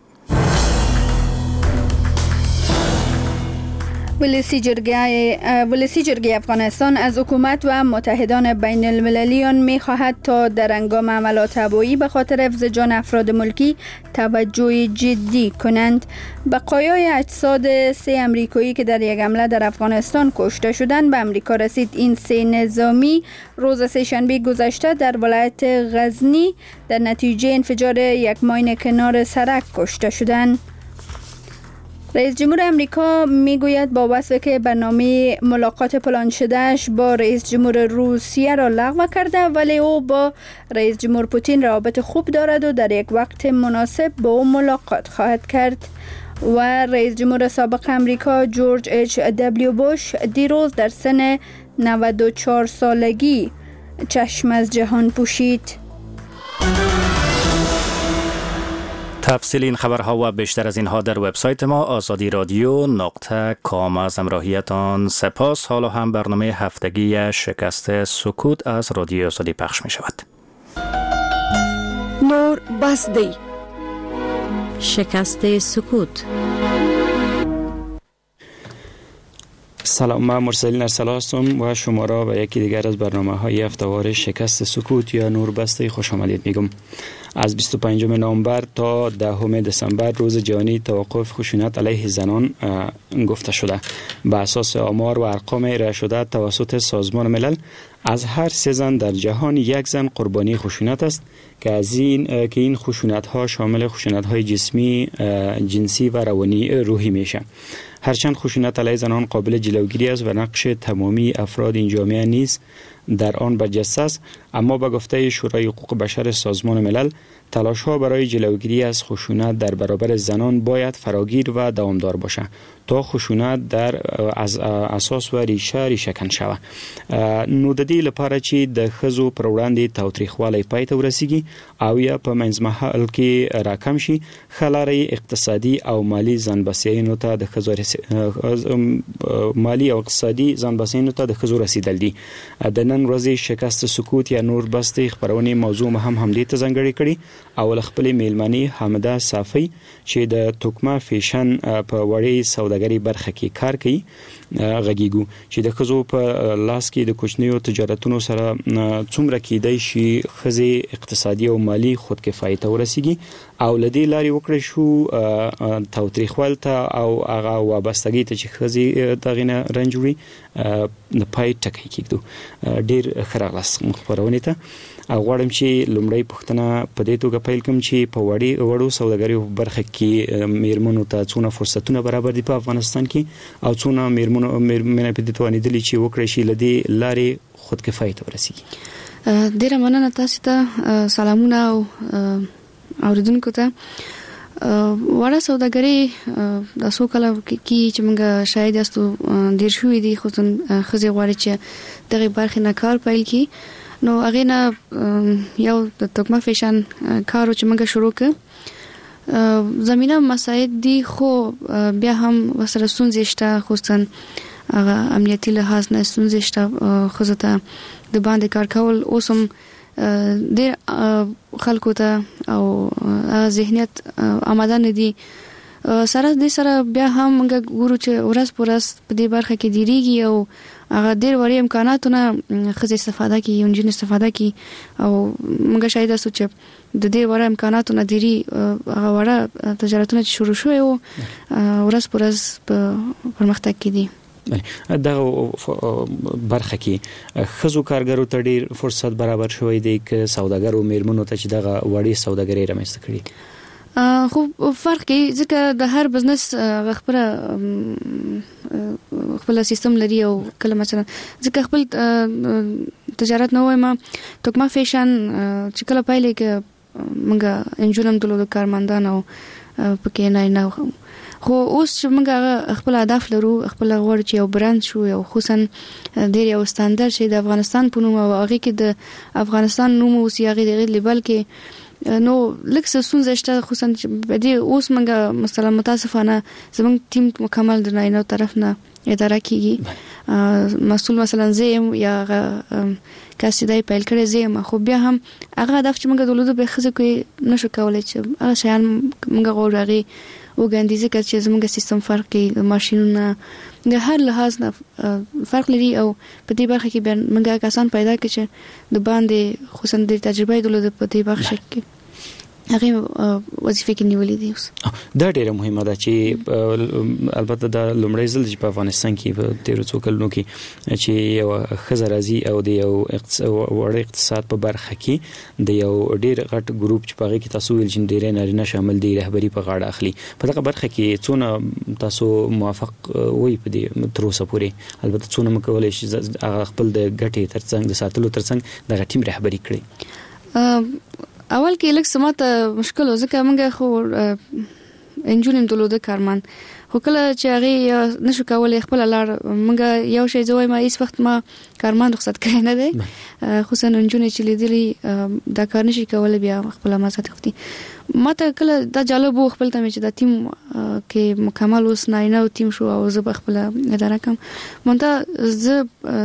ولسی جرگه ولسی جرگه افغانستان از حکومت و متحدان بین المللی آن می خواهد تا در هنگام عملیات هوایی به خاطر حفظ جان افراد ملکی توجه جدی کنند. بقایای اجساد سه امریکایی که در یک حمله در افغانستان کشته شدند به امریکا رسید. این سه نظامی روز سه‌شنبه گذشته در ولایت غزنی در نتیجه انفجار یک ماین کنار سرک کشته شدند. رئیس جمهور امریکا میگوید با وصفی که برنامه ملاقات پلان شدهش با رئیس جمهور روسیه را لغو کرده، ولی او با رئیس جمهور پوتین روابط خوب دارد و در یک وقت مناسب با او ملاقات خواهد کرد. و رئیس جمهور سابق امریکا جورج اچ دبلیو بوش دیروز در سن نود و چهار سالگی چشم از جهان پوشید. تفصیل این خبرها و بیشتر از اینها در وبسایت ما آزادی رادیو نقطه کام. از همراهیتان سپاس. حالا هم برنامه هفتگی شکست سکوت از رادیو آزادی پخش می شود. نور بسدی شکست سکوت. سلام، من مرسلین ارسلا هستم و شما را به یکی دیگر از برنامه های هفته‌وار شکست سکوت یا نور بسته خوش آمدید میگم. از بیست و پنجم نوامبر تا دهم دسامبر روز جهانی توقف خشونت علیه زنان گفته شده. به اساس آمار و ارقام ارائه شده توسط سازمان ملل از هر سه زن در جهان یک زن قربانی خشونت است که از این که این خشونت ها شامل خشونت های جسمی، جنسی و روانی روحی میشه. هرچند خشونت علیه زنان قابل جلوگیری است و نقش تمامی افراد این جامعه نیز در آن برجسته است، اما به گفته شورای حقوق بشر سازمان ملل تلاش ها برای جلوگیری از خشونت در برابر زنان باید فراگیر و دوامدار باشد تا خشونت در از اساس و ریشه ریشه کن شود. نو د دې لپاره چې د ښځو پر وړاندې تاوتریخوالی پای ته ورسیږي او یا په منځمهال کې راکم شي، ښه لاره اقتصادي او مالي ځانبسیاینو ته د ښځو مالي او اقتصادي ځانبسیاینو ته د ښځو رسیدل دي. د نن ورځې شکست سکوت یا نور بستې خبرونې موضوع هم همدې ته ځانګړې کړي او له خپلې میلمنې حامده صافی چې د توکما فیشن په وړې سوداګرۍ برخه کې کار کوي غږیږو چې د ښځو په لاس کې د کوچنیو تجارتونو سره څومره کېدای شي ښځې اقتصادي او مالي خودکفایي ته ورسیږي او له دې لارې وکړی شو تاوتریخوال ته او هغه وابستګۍ ته چې ښځې دغې نه رنج وړي د پای ټکی کېږدو. ډېر ښه راغلاست خپرونې ته. غواړم چې لومړی پوښتنه په دې توګه پیل کړم چې په وړې وړو سوداګریو برخه کې میرمنو ته څونه فرصتونه برابر دي په افغانستان کې او څونه میرمنو میرمنې په دې توانېدلې چې وکړی شي له دې لارې خودکفایي ته ورسیږي. ډېره مننه تاسو ته. سلامونه او اوریدونکو ته. وړه سوداګري د څو کاله کې چې موږ شاید یاستو ډېر شوي دي، خصوصا ښځې غواړي چې دغې برخې نه کار پیل کړي. نو هغې نه یو د توکما فیشن کار چې موږ شروع کړ. زمینه مساعد دي خو بیا هم ورسره ستونزې شته، خصوصا هغه امنیتي لحاظ نه ستونزې شته. ښځو ته د باندې کار کول اوس هم ډېر خلکو ته او هغه ذهنیت آماده نه دي. سره دې سره بیا هم موږ ګورو چې ورځ په ورځ په دې برخه کې ډېرېږي او هغه ډېر وړې امکاناتونه ښځې استفاده کوي، نجونې استفاده کوي او موږ شاید یاستو چې د دې وړه امکاناتو نه ډېري هغه وړه تجارتونه چې شروع شوي وو ورځ په ورځ په پرمختګ کې دي. دغه برخه کې ښځو کارګرو ته ډېر فرصت برابر شوی دی که سوداګرو میرمنو ته چې دغه وړې سوداګرۍ رامنځته کړي؟ خو فرق کوي ځکه د هر بزنس خپله خپل سیستم لري او کله مثلا ځکه خپل تجارت نه وایم توکما فیشن چې کله پایلې کې موږ انجونم دلو د کارمندان او پکې نه نه خو اوس چې موږ خپل هدف لرو، خپل غوړ چې یو برند شو، یو خصوصا ډیر یو ستاندر شي د افغانستان په نوم، او هغه کې د افغانستان نوم او سیاغي د لیبل کې نو لکه څه شته، خصوصا چې د اوس موږ مثلا متاسفانه زموږ ټیم مکمل د ناینو طرف نه اداره کیږي، مسؤل مثلا زم یا کاسیدای پیل کړی زم، خو بیا هم هغه هدف چې موږ د ولودو به خزه کوي نشو کولای چې هغه شیان موږ غوړاغي وګاندې ځکه چې زموږ سیستم فرق کوي، ماشینونه د هر لحاظ نه فرق لري، او په دې برخه کې به موږ کسان پیدا کړي چې د باندې خصوصا د تجربه د ولودو په دې برخه کې هغه وظیفه کې نیولې دي. اوس دا ډیره مهمه ده چې البته د لومړی ځل چې په افغانستان کې په تیرو څو کلونو کې چې یو خزر راځي او د یو وړ اقتصاد په برخه کې د یو ډیر غټ ګروپ چې په هغه کې تاسو ویل چې ډیر نارینه شامل دي رهبری په غاړه اخلي، په دغه برخه کې څونه تاسو موافق وي په دې تر اوسه پورې؟ البته څونه مکولای شي هغه خپل د ګټې ترڅنګ د ساتلو ترڅنګ د ټیم رهبری کړي؟ اول کې لکه سماته مشکل ځکه موږ خو انجونیم دلوده کارمن، خو کله چې هغه نشو کولای خپل لار موږ یو شی زوی ما هیڅ وخت ما کارمن رخصت کړی نه دی، خصوصا انجونې چې لیدلی دا کار نشي کولای بیا خپل مازه تختی. ماته کله دا جالب وو خپل ته چې دا ټیم کې مکمل اوس نه نه ټیم شو او زه خپل اداره کوم، مونږ زه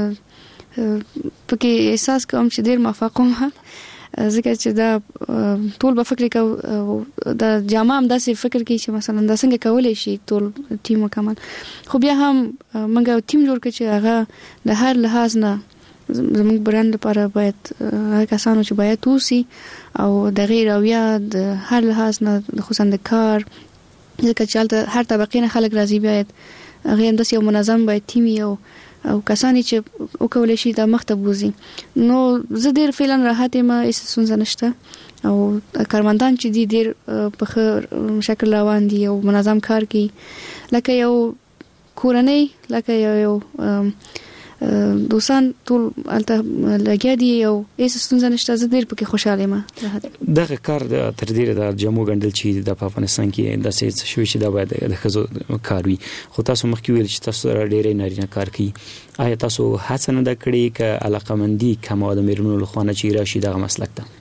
پکې احساس کوم چې ډیر موافق یم، ځکه چې دا ټول به فکر کوي دا جامه هم داسې فکر کوي چې مثلا دا څنګه کولای شي ټول ټیم مکمل، خو بیا هم موږ ټیم جوړ کړ چې هغه د هر لحاظ نه زموږ برند لپاره باید هغه کسانو چې باید توسي او د غیر اویا د هر لحاظ نه خصوصا د کار، ځکه چې هر طبقه نه خلک راځي باید هغه هم داسې یو منظم باید ټیم یو او کسانی چې وکولای شي د مخته بوزي. نو زه ډیر فعلا راحت یم، هیڅ ستونزه نشته، او کارمندان چې دي ډیر په ښه شکل روان دي او منظم کار کوي، لکه یو کورنۍ، لکه یو یو دوستان ټول الته لګیا دي او هیڅ ستونزه نشته، زه ډیر پکې خوشاله یم. دغه کار د تر ډیره د جمو ګندل چې د افغانستان کې د سیس شوی چې دا باید د خزو کار وي، خو تاسو مخکې ویل چې تاسو ډیره نارینه کار کوي، آیا تاسو هڅه نه کړې ک علاقمندي کومه د میرمنو لخوانه چې راشي دغه مسلک ته؟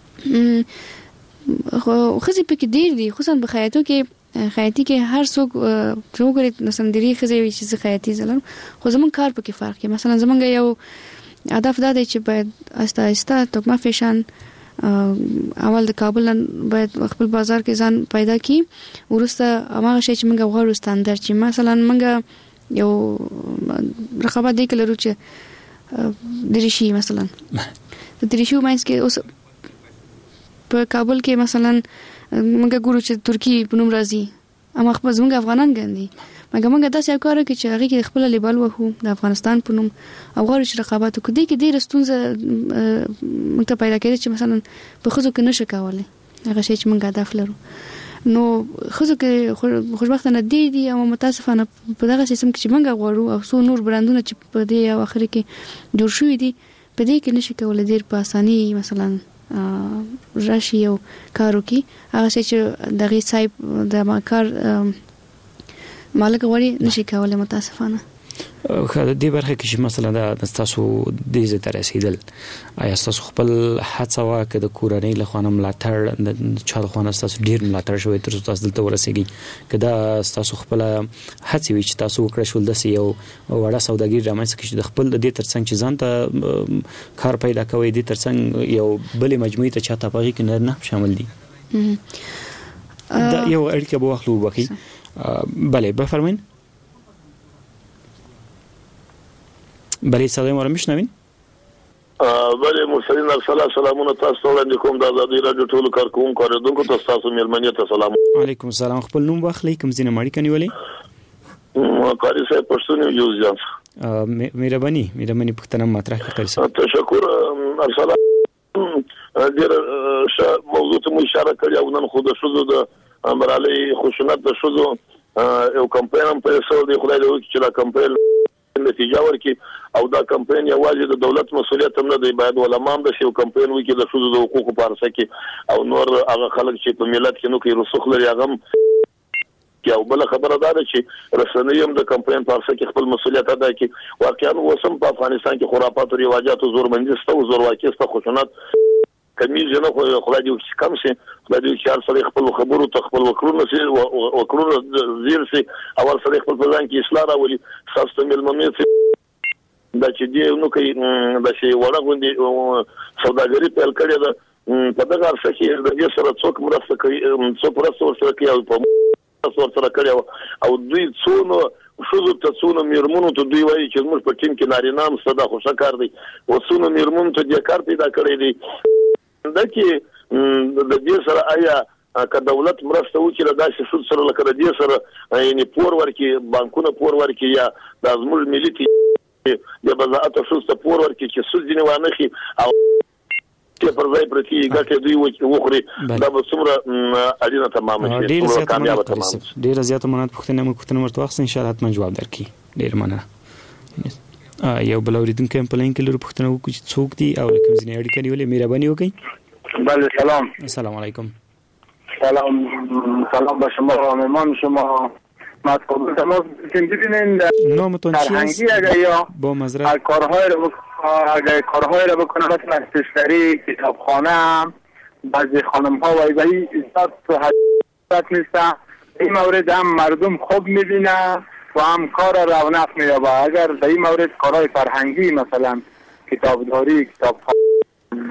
خو خزي پکې ډیر دي، خصوصا په خیاطو کې خیاطي کې هر څوک چې وګوري نو سندري خزي وي چې خیاطي زلم، خو زمون کار پکې فرق کوي. مثلا زمونږ یو هدف دا دی چې باید آسته آسته توکما فیشن اول د کابل باید خپل بازار کې ځان پیدا کړي، ورسته هغه شی چې موږ غواړو ستاندر چې مثلا موږ یو رقابت دی کلرو چې درشي، مثلا د درشي ماینس کې اوس په کابل کې مثلا موږ ګورو چې ترکی په نوم راځي، اما خپل زموږ افغانان ګندي، مګر موږ داسې کار کوي چې هغه کې خپل لیبل وهو د افغانستان په نوم او غواړو چې رقابت وکړي، کې ډېر ستونزه موږ ته پیدا کېږي چې مثلا په خزو کې نشو کولای هغه شی چې موږ هدف لرو. نو خزو کې خوشبختانه دي دي او متاسفانه په دغه سیستم کې چې موږ غواړو او څو نور برندونه چې په دې او اخر کې جوړ شوي دي په دې کې نشي کولای ډېر په اساني مثلا راشي او کارو کې هغه چې دغه صاحب د ما کار مالک وړي نشي کولای متاسفانه. خو د دې برخه کې چې مثلا د تاسو د دې تر رسیدل، آیا تاسو خپل هڅه واکه د کورنۍ له خوا ملاتړ د چا له خوا تاسو ډیر ملاتړ شوی تر تاسو دلته ورسېږئ، کدا تاسو خپل هڅه وي چې تاسو وکړئ شول د یو وړه سوداګر رامنځته کړئ چې د خپل د دې ترڅنګ چې ځان ته کار پیدا کوي، د ترڅنګ یو بلې مجموعې ته چاته پغې کې نه شامل دي؟ دا یو اړیکه به واخلو وکي. بله بفرمایئ. بله سلام علیکم میشنوین؟ بله مرسلین ارسلا سلامونه تاسو وړاندې کوم د ازادي رادیو ټولو کارکونکو اوریدونکو ته تاسو مېلمنې ته سلام. وعلیکم السلام. خپل نوم واخلئ، کوم ځای نه ماړی کنیولې؟ قاری صاحب پښتون یو ځان. مهرباني مهرباني پښتنه مطرح کړئ. تشکر ارسلا. ډیر ښه موضوع ته مو اشاره کړې او نن خو د شوزو د امرالي خشونت د شوزو یو کمپاین هم په سر دی، خدای دې وکړي چې دا کمپاین نتیجه ورکړي او دا کمپاین یوازې د دولت مسؤلیت هم نه دی، باید علما هم د شی کمپاین وکړي د شوزو د حقوقو په اړه کې او نور هغه خلک چې په ملت کې نو کې رسوخ لري هغه یو بل خبره ده چې رسنۍ هم د کمپاین په ارسه کې خپل مسولیت ادا کوي واقعا وسم په افغانستان کې خرافات او رواجات او زورمندي ستو زورواکي ستو خشونت کمیږي نه خو خدای دې کم شي خدای دې چې هر سره خپل خبرو ته خپل وکړو سي وکړو زیر سي اول سره خپل ځان کې اصلاح راولي خاصه ملمنې دا چې دی نو کوي دا چې وړه غوندي سوداګري په کړی ده په دغه ارسه کې د دې سره څوک مرسته کوي څوک مرسته سره کوي او په څور سره کړی او دوی څونو شوزو ته څونو میرمنو ته دوی وایي چې موږ په ټیم کې نارینه هم صدا خوشا کار دی او څونو میرمنو ته د کار پیدا کړی دی دا کې د دې سره آیا که دولت مرسته وکړي دا چې شود سره لکه د دې سره یعنی پور ورکي بانکونه پور ورکي یا د زموږ ملي یا بزاعت شود ته پور ورکي چې سود ځینې وانه شي او چې پر ځای پرتی ګټه دوی وخوري دا به څومره اړینه تمام شي څومره کامیاب تمام شي. ډیر زیات مننه پوښتنه مو پوښتنه ورته واخص ان شاء الله حتما جواب درکړي. ډیر مننه. یو بل اوریدونکو په لین کې لرو پوښتنه وکړي چې څوک دي او کوم ځای اړیکه نیولې مهرباني وکړئ. بله سلام. السلام علیکم. سلام سلام به شما و مهمان شما. مطلب تماس ببینین نامتون چیست؟ یا با معذرت کارهای رو اگر کارهای رو بکنه مثلا استشاری کتابخانه بعضی خانم ها و ایبایی ایستاد تو حضرت نیستن این مورد هم مردم خوب میبینه و هم کار رونق میابه. اگر در این مورد کارهای فرهنگی مثلا کتابداری کتابخانه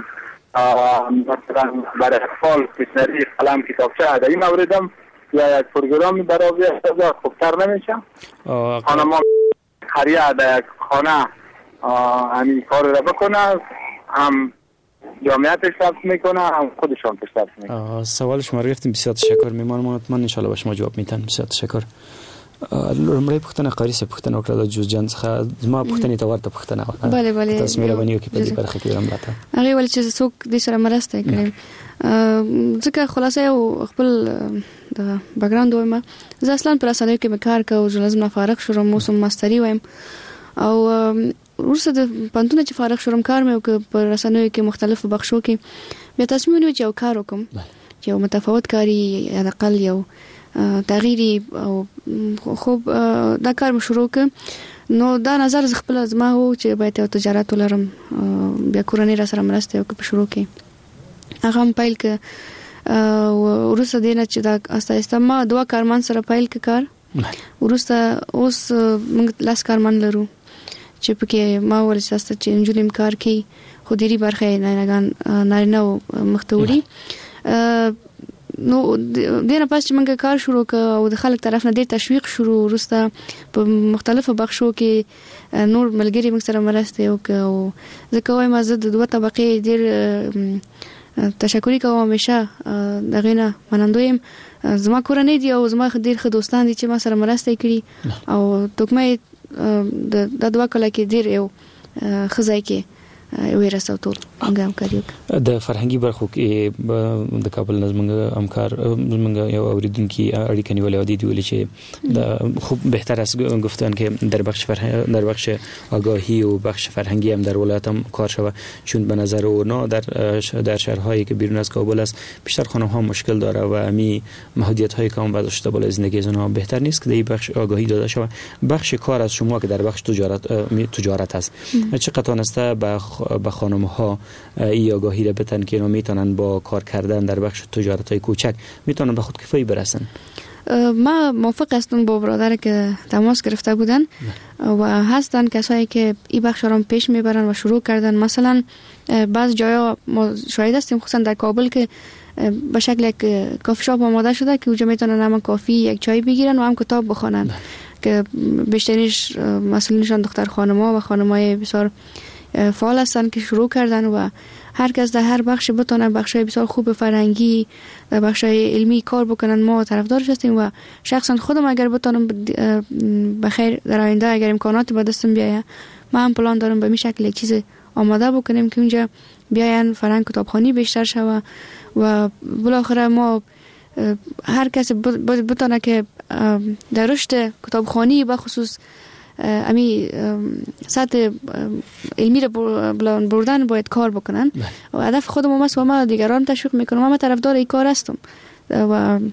مثلا برای اطفال استشاری قلم کتابچه در این مورد هم یا یک پروگرام برای احتضار خوبتر نمیشه. خانم ها خریه در یک خانه همین کار رو بکنه هم جامعیتش حفظ میکنه هم خودشان حفظ میکنه. سوال شما رو گرفتیم بسیار تشکر. میمانم حتما ان شاء الله به شما جواب میتن. بسیار تشکر. لومړی پوښتنه قاری سه پوښتنه وکړه د جوز جان څخه زما پوښتنه ته ورته پوښتنه وکړه. بله بله تاسو مې رابنیو کې په دې برخه کې راملاته هغه ول چې څوک دې سره مرسته کوي ځکه خلاصه یو خپل د بیکګراوند وایم. زه اصلا پر اسانه کې کار کوم ژورنالیزم فارغ شوم موسم ماستری وایم او ورسره د پانتونه چې فارغ شوم کار مې وکړ پر اسانه کې مختلفو بخشو کې بیا تصمیم ونیو چې یو کار وکم چې یو متفاوت کاری یا د اقل یو تغییری او خوب دا کار شروع ک نو دا نظر ز خپل زما هو چې باید یو تجارت ولرم بیا کورنۍ را سره مرسته وکړم شروع کې هغه هم پیل ک ورسره دینه چې دا اساسه ما دوه کارمن سره پیل ک کار ورسره اوس موږ لاس کارمن لرو چې پکې ما ورساسته چې انجلیم کار کوي خو ډيري برخه نه نه نه مختوري نو دینه پس چې موږ کار شروع ک او د خلک طرف نه ډیر تشویق شروع ورسته په مختلفو بخشو کې نور ملګری موږ سره مرسته وکړو. ځکه وایم زه د دوه طبقې ډیر تشکر کوم همیشه دغه نه منندویم. زما کورنۍ دی او زما ډیر ښه دوستان دي چې ما سره مرسته کړي او توګمې د دوه کله کې ډیر یو خزای کې ویره ساتول هغه کاریو د فرهنګي برخو کې د کابل نظم همکار زمونږ یو اوریدونکو اړیکه نیولې و دي ویل چې د خوب بهتر است گفتن که در بخش فرهنگ در بخش آگاهی و بخش فرهنگی هم در ولایت هم کار شود چون به نظر اونا در در شهرهایی که بیرون از کابل است بیشتر خانم ها مشکل داره و امی محدودیت های کام برداشته بالا زندگی اونها بهتر نیست که در بخش آگاهی داده شود. بخش کار از شما که در بخش تجارت تجارت است چقدر تونسته به به خانم ها ای آگاهی را بتن که اینا میتونن با کار کردن در بخش تجارت های کوچک میتونن به خود کفایی برسن؟ ما موافق هستم با برادر که تماس گرفته بودن و هستن کسایی که این بخش را پیش میبرن و شروع کردن. مثلا بعض جایا ما شاهد هستیم خصوصا در کابل که به شکل یک کافی شاپ آماده شده که اونجا میتونن هم کافی یک چای بگیرن و هم کتاب بخونن که بیشترش مسئولینشان دختر خانم‌ها و خانم‌های بسیار فعال هستن که شروع کردن و هر کس در هر بخش بتونه بخشای بسیار خوب فرهنگی در بخشای علمی کار بکنن. ما طرفدارش هستیم و شخصا خودم اگر بتونم بخیر در آینده اگر امکانات به دستم بیاید ما هم پلان دارم به این شکل یک چیز آماده بکنیم که اونجا بیاین فرهنگ کتابخوانی بیشتر شود و بالاخره ما هر کس بتونه که در رشد کتابخوانی به خصوص امی سطح علمی رو بردن باید کار بکنن و هدف خودم هم است و ما دیگران تشویق میکنم. ما طرفدار این کار هستم و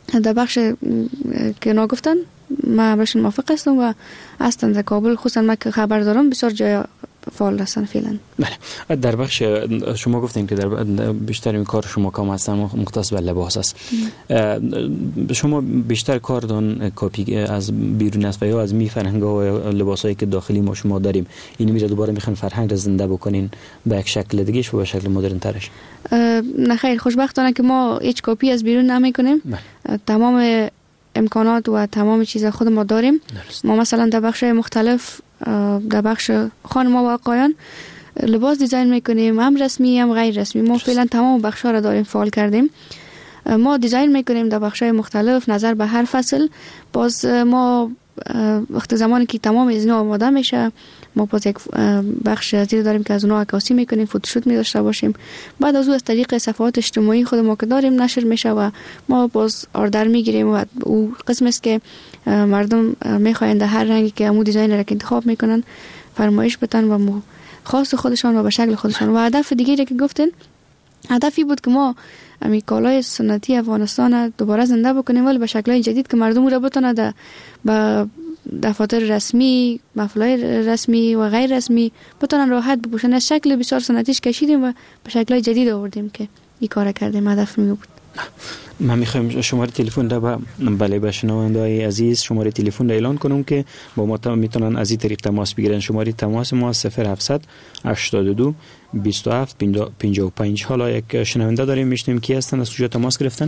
در بخش که نگفتن ما بهش موافق هستم و اصلا در کابل خصوصا ما که خبر دارم بسیار جای فعال هستن فعلا. بله در بخش شما گفتین که در بیشتر این کار شما کام هستن مختص به لباس است. شما بیشتر کاردان کاپی از بیرون است و یا از می فرهنگ و لباسایی که داخلی ما شما داریم این میره دوباره میخوان فرهنگ را زنده بکنین به یک شکل دیگه و به شکل مدرن ترش؟ نه خیر، خوشبختانه که ما هیچ کاپی از بیرون نمیکنیم. تمام امکانات و تمام چیز خود ما داریم. درست. ما مثلا در بخش مختلف در بخش خانم و آقایان لباس دیزاین میکنیم، هم رسمی هم غیر رسمی. ما فعلا تمام بخش‌ها را داریم فعال کردیم. ما دیزاین میکنیم در بخش‌های مختلف نظر به هر فصل. باز ما وقت زمانی که تمام از اینا آماده میشه ما باز یک بخش زیر داریم که از اونها عکاسی میکنیم، فوتوشوت می داشته باشیم. بعد از او از طریق صفحات اجتماعی خود ما که داریم نشر میشه و ما باز آردر میگیریم و او قسم است که مردم میخواین در هر رنگی که امو دیزاین را که انتخاب میکنن فرمایش بتن و خاص خودشان و به شکل خودشان. و هدف دیگری که گفتن هدفی بود که ما امی کالای سنتی افغانستان دوباره زنده بکنیم ولی به شکل‌های جدید که مردم را بتونه با دفاتر رسمی، محفل‌های رسمی و غیر رسمی بتونن راحت بپوشن. از شکل بسیار سنتیش کشیدیم و به شکل‌های جدید آوردیم که این کار کردیم. هدف می بود. من میخوایم شماره تلفن را بله به شنونده‌های عزیز شماره تلفن را اعلان کنم که با ما میتونن از این طریق تماس بگیرن. شماره تماس ما صفر هفتصد هشتاد و دو بیست و هفت پنجاه و پنج. حالا یک شنونده داریم میشنیم کی هستن از کجا تماس گرفتن؟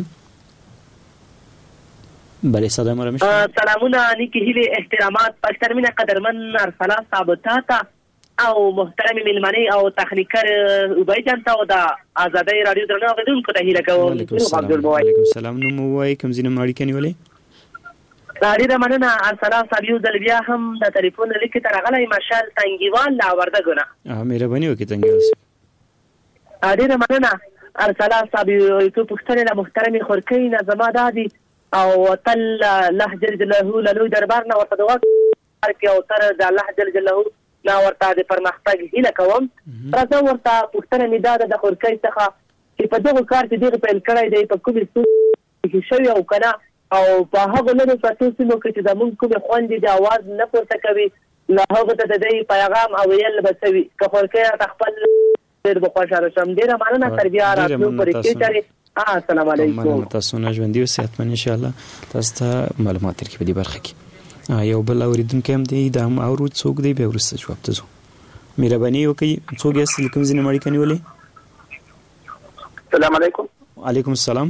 بله صدای ما را میشنوید؟ سلامونه نیکی هیلی احترامات پشترمین قدرمن ارسلا ثابتاتا او محترم میلمنی او تخنیکر اوبای جانتا و دا آزادی رادیو درنو غدون کو ته هیله کوم. علیکم السلام. علیکم السلام. نو مو وای کوم زینه ماړی کني ولې؟ داری رمنه ارسلا صاحب د بیا هم د ټلیفون لیک تر غلې مشال تنګیوال لا ورده ګنا. اه مهرباني وکړئ تنګیوال. داری رمنه ارسلا صاحب تو پښتنه محترم خورکی نه زما دادی او تل الله جل جلاله له دربار نه ورته دوا کې او تر د الله جل جلاله لا ورته د پرمختګ هیله کوم. راځه ورته پښتنه میداد د خورکی څخه چې په دغه کار کې دغه پیل کړی دی په کومې څه کې شوی او کنه او په هغه لږ څه څه کې چې د مونږ کوم خوندې د आवाज نه پورته کوي له هغه ته د دې پیغام او یل بسوي که خورکی خپل ډېر بخښه شم ډېر مننه تر بیا راځو پرې کې السلام علیکم. مننه تاسو نه ژوندۍ او صحتمن ان شاء الله. تاسو ته معلومات درکې په دې برخه کې. یو بل اوریدونکو هم دی دا هم اورود څوک دی به ورسته جواب تاسو مهرباني وکړئ. څوک یې کوم ځینې مړی کني ولې؟ السلام علیکم. علیکم السلام.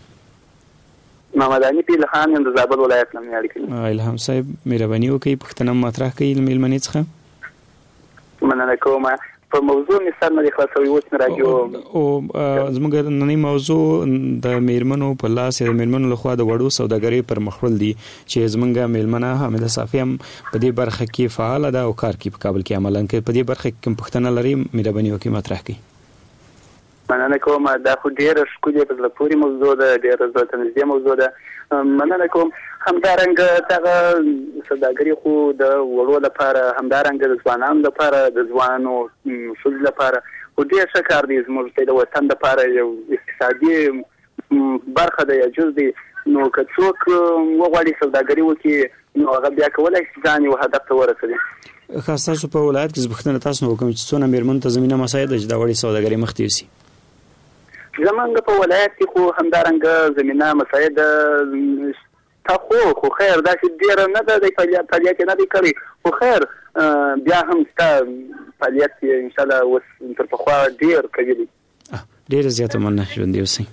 محمد علي پیل خان د زابل ولایت نه اړیکې. الهام صاحب مهرباني وکړئ پښتنه مطرح کړئ میلمنې څخه. مننه کوم. په موضوع مثال نه خلاصوي اوس راځو او زموږ نننۍ موضوع د میرمنو په لاس د میرمنو لخوا د وړو سوداګرۍ پر مخول دي چې زموږ میلمنه حامده صافی هم په دې برخه کې فعال ده او کار کوي په کابل کې عملاً کې په دې برخه کې کوم پښتنه لري مهرباني وکړئ مطرح کړئ. مننه کوم. دا خو ډیره ښکلې په زړه پورې موضوع ده، ډیره زړه ته نږدې موضوع ده. مننه کوم. همدارنګه دغه سوداګري خو د وړو لپاره همدارنګه د ځوانانو لپاره د ځوانو ښځو لپاره خو ډېر ښه کار دی. زموږ د وطن لپاره یو اقتصادي برخه ده یا جز دی. نو که څوک وغواړي سوداګري وکړي نو هغه بیا کولی شي ځان یو هدف ته ورسوي. خاص تاسو په ولایت کې پوښتنه تاسو نه وکړم چې څونه میرمنو ته زمینه مساعد ده چې دا وړې سوداګري مخ ته یوسي؟ زمونږ په ولایت کې خو همدارنګه زمینه مساعد تا خو خو خیر دا چې ډېره نه ده د فعالیت نه دی کړی خو خیر بیا هم ستا فعالیت ان شاء الله اوس تر پخوا ډېر کوي دی. ډېره زیاته مننه ژوندي اوسئ.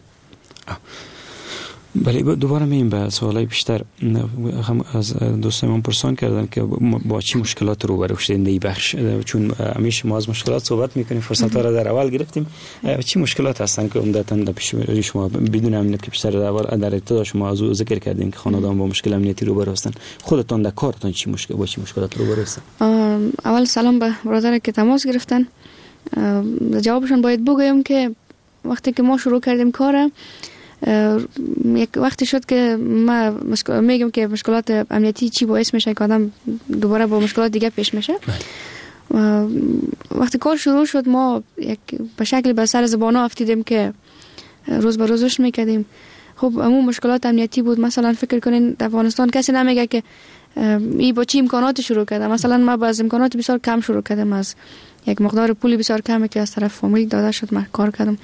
بله دوباره مییم به سوالای بیشتر. هم از دوستان من پرسان کردن که با چی مشکلات روبرو شدین در این بخش، چون همیشه ما از مشکلات صحبت میکنیم، فرصت ها را در اول گرفتیم. چی مشکلات هستن که عمدتاً در پیش شما بدون امنیت که بیشتر در اول در ابتدا شما از ذکر کردین که خانواده‌ها با مشکل امنیتی روبرو هستن، خودتون در کارتون چی مشکل با چی مشکلات روبرو هستن؟ اول سلام به برادر که تماس گرفتن. جوابشون باید بگویم که وقتی که ما شروع کردیم کار یک وقتی شد که ما مشکل... میگم که مشکلات امنیتی چی باعث میشه که آدم دوباره با مشکلات دیگه پیش میشه. وقتی کار شروع شد ما یک به شکلی به سر زبانا افتیدیم که روز به روزش میکردیم خب همون مشکلات امنیتی بود. مثلا فکر کنین در افغانستان کسی نمیگه که ای با چی امکانات شروع کرده. مثلا ما با از امکانات بسیار کم شروع کردم، از یک مقدار پولی بسیار کمی که از طرف فامیل داده شد من کار کردم.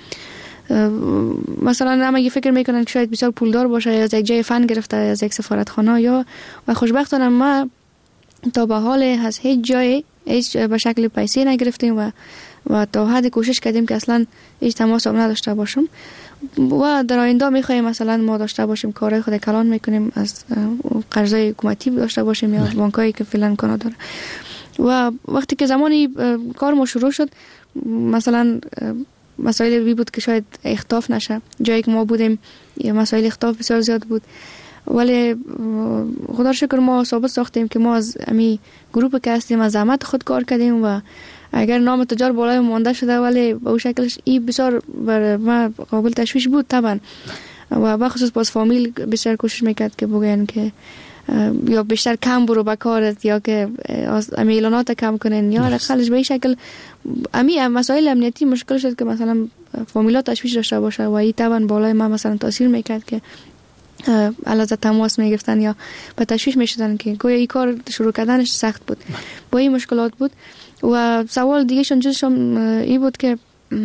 مثلا همه فکر میکنن که شاید بسیار پولدار باشه، یا از یک جای فن گرفته، از یک سفارتخانه، یا و خوشبختانه ما تا به حال از هیچ جای هیچ به شکل پیسه نگرفتیم و و تا حد کوشش کردیم که اصلا هیچ تماس هم نداشته باشم و در آینده میخوایم مثلا ما داشته باشیم کارهای خود کلان میکنیم، از قرضای حکومتی داشته باشیم یا بانکایی که فعلا امکانات داره. و وقتی که زمانی کار ما شروع شد، مثلا مسائل بی بود که شاید اختلاف نشه. جایی که ما بودیم مسائل اختلاف بسیار زیاد بود، ولی خدا شکر ما ثابت ساختیم که ما از امی گروه که هستیم از زحمت خود کار کردیم و اگر نام تجار بالای مانده شده ولی به اون شکلش این بسیار بر ما قابل تشویش بود طبعا. و بخصوص باز فامیل بسیار کوشش میکرد که بگوین که یا بیشتر کم برو به کارت، یا که امی اعلانات کم کنین، یا رخلش به این شکل. امی مسائل امنیتی مشکل شد که مثلا فامیلات تشویش داشته باشه و این طبعا بالای ما مثلا تاثیر میکرد که علاوه تماس میگفتن یا به تشویش میشدن که گویا این کار شروع کردنش سخت بود. با این مشکلات بود. و سوال دیگه شون جزشم این بود که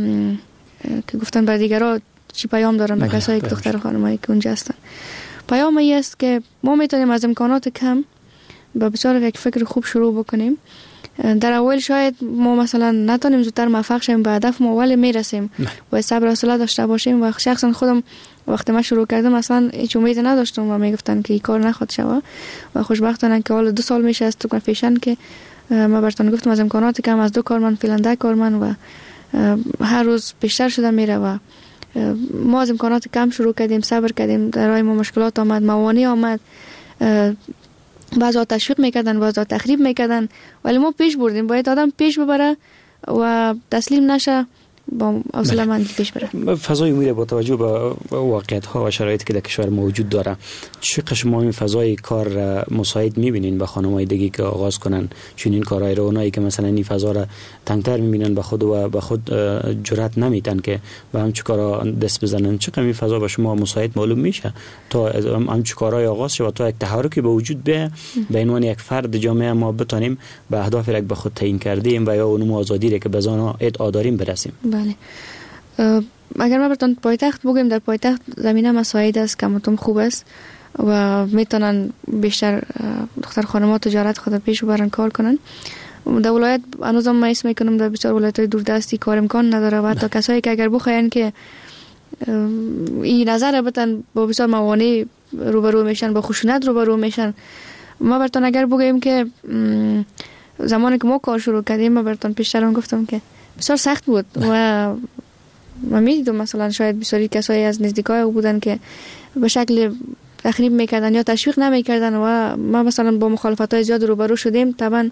که گفتن بر دیگرها چی پیام دارن به کسایی که دختر و خانمایی که اونجا هستن. پیام این است که ما میتونیم از امکانات کم با بسیار یک فکر خوب شروع بکنیم. در اول شاید ما مثلا نتونیم زودتر موفق شیم به هدف ما، ولی میرسیم و صبر و حوصله داشته باشیم. و شخصا خودم وقتی من شروع کردم اصلا هیچ امید نداشتم و میگفتن که این کار نخواد شوه و خوشبختانه که حالا دو سال میشه از تو فیشن که ما براتون گفتم از امکانات کم از دو کارمند فعلا ده کارمند و هر روز بیشتر شده میره و ما از امکانات کم شروع کردیم، صبر کردیم، در راه ما مشکلات آمد، موانع آمد، بعضا تشویق میکردن، بعضا تخریب میکردن، ولی ما پیش بردیم. باید آدم پیش ببره و تسلیم نشه، با حوصله مندی پیش بره. فضای امور با توجه به واقعیت ها و شرایطی که در کشور موجود داره، چقدر شما این فضای کار مساعد میبینین به خانم‌های دیگه که آغاز کنن چنین کارهای رو، اونایی که مثلا این فضا را تنگتر میبینن به خود و به خود جرأت نمیتن که به همچین کارا دست بزنن، چقدر این فضا به شما مساعد معلوم میشه تا همچین کارهای آغاز شه و تا یک تحرکی به وجود بیاد به عنوان یک فرد جامعه ما بتونیم به اهدافی که به خود تعیین کردیم و یا اون آزادی که به آن ادعا داریم برسیم. بله. اگر ما براتون پایتخت بگیم، در پایتخت زمینه مساعد است، کمتون خوب است و میتونن بیشتر دختر خانم‌ها تجارت خود پیش ببرن، کار کنن. در ولایت هنوزم ما اسم میکنم در بسیار ولایت‌های دوردستی کار امکان نداره و حتی کسایی که اگر بخواین که این نظر بتن با بسیار موانع روبرو میشن، با خشونت روبرو میشن. ما براتون اگر بگیم که زمانی که ما کار شروع کردیم، ما براتون پیشترم گفتم که بسیار سخت بود و من میدیدم مثلا شاید بسیاری کسایی از نزدیکای او بودن که به شکل تخریب میکردن یا تشویق نمیکردن و ما مثلا با مخالفت‌های زیاد روبرو شدیم. طبعا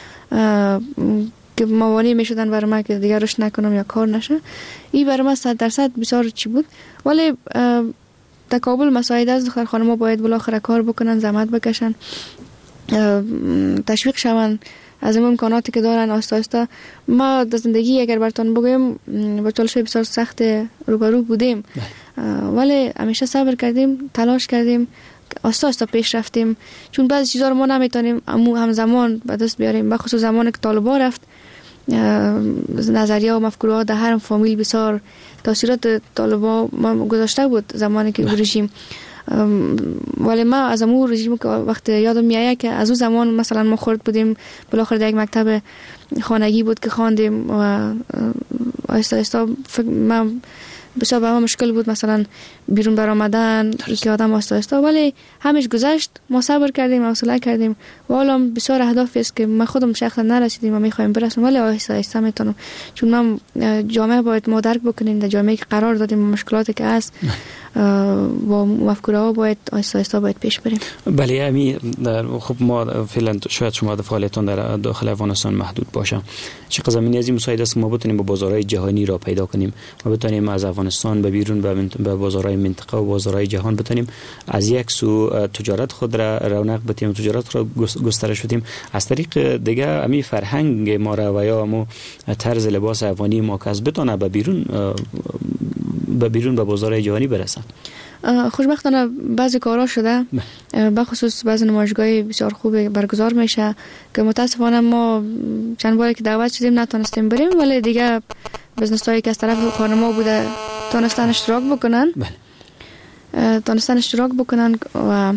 که موانع میشدن برای ما که دیگه روش نکنم یا کار نشه. این برای ما صد درصد بسیار چی بود، ولی تکامل مساعد از دختر خانم‌ها باید بالاخره کار بکنن، زحمت بکشن، تشویق شون از این امکاناتی که دارن. آستا آستا ما در زندگی اگر براتون بگیم با چالش‌های بسیار سخت روبرو بودیم، ولی همیشه صبر کردیم، تلاش کردیم، آستا آستا پیش رفتیم، چون بعضی چیزا رو ما نمیتونیم همزمان به دست بیاریم. بخصوص زمانی که طالبان رفت، نظریه و مفکوره ها در هر فامیل بسیار تاثیرات طالبان ما گذاشته بود زمانی که رژیم. ولی ما از اون رژیم که وقت یادم میایه که از اون زمان مثلا ما خورد بودیم، بالاخره در یک مکتب خانگی بود که خواندیم و آهسته آهسته ما بسیار به ما مشکل بود مثلا بیرون برآمدن که آدم آهسته آهسته، ولی همش گذشت. ما صبر کردیم، حوصله کردیم و حالا بسیار اهدافی است که ما خودم شخصا نرسیدیم و میخوایم برسیم، ولی آهسته آهسته میتونم، چون ما جامعه باید ما درک بکنیم، در جامعه که قرار دادیم مشکلاتی که هست با مفکوره ها باید آهسته آهسته باید پیش بریم. بله امی خب ما فعلا شاید شما در فعالیتون در داخل افغانستان محدود باشه، چه زمینی از این مساعد است ما بتونیم با بازارهای جهانی را پیدا کنیم و بتونیم از افغانستان به بیرون به بازارهای منطقه و بازارهای جهان بتونیم از یک سو تجارت خود را رونق بدیم، تجارت را گسترش بدیم، از طریق دیگه امی فرهنگ ما را و یا مو طرز لباس افغانی ما که بتونه به بیرون به بیرون به بازارهای جهانی برسه. خوشبختانه بعضی کارها شده، به خصوص بعضی نمایشگاه بسیار خوب برگزار میشه که متاسفانه ما چند باری که دعوت شدیم نتونستیم بریم، ولی دیگه بزنس هایی که از طرف خانما بوده تونستن اشتراک بکنن تونستن اشتراک بکنن و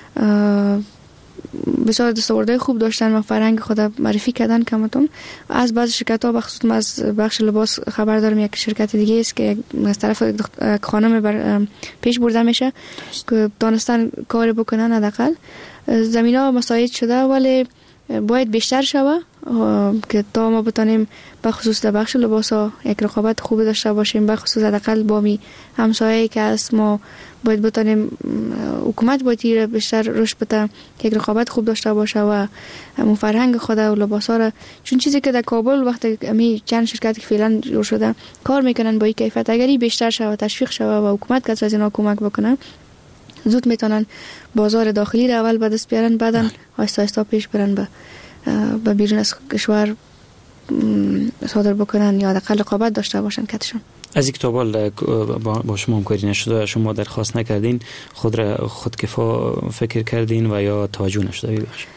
بسیار دستاوردهای خوب داشتن و فرهنگ خود معرفی کردن کمتون. از بعض شرکت ها بخصوص از بخش لباس خبر دارم یک شرکت دیگه است که از طرف خانم بر پیش برده میشه که دانستن کار بکنن. حداقل زمین ها مساعد شده ولی باید بیشتر شوه که تا ما بتانیم بخصوص در بخش لباس ها یک رقابت خوب داشته باشیم. بخصوص حداقل با می همسایه‌ای که است ما باید بتانیم، حکومت باید بیشتر رشد بده که یک رقابت خوب داشته باشه و همون فرهنگ خود و لباس ها را، چون چیزی که در کابل وقتی امی چند شرکتی که فعلا جور شده کار میکنن با این کیفیت، اگری بیشتر شوه تشویق شوه و حکومت که از اینا کمک بکنه زود میتونن بازار داخلی را اول به دست بیارن، بعدن آهسته آهسته پیش برن به به بیرون از کشور صادر بکنن یا حداقل رقابت داشته باشن کتشون. از یک تابال با شما همکاری نشده، شما درخواست نکردین، خود را خودکفا فکر کردین و یا توجه نشده؟ ببخشید.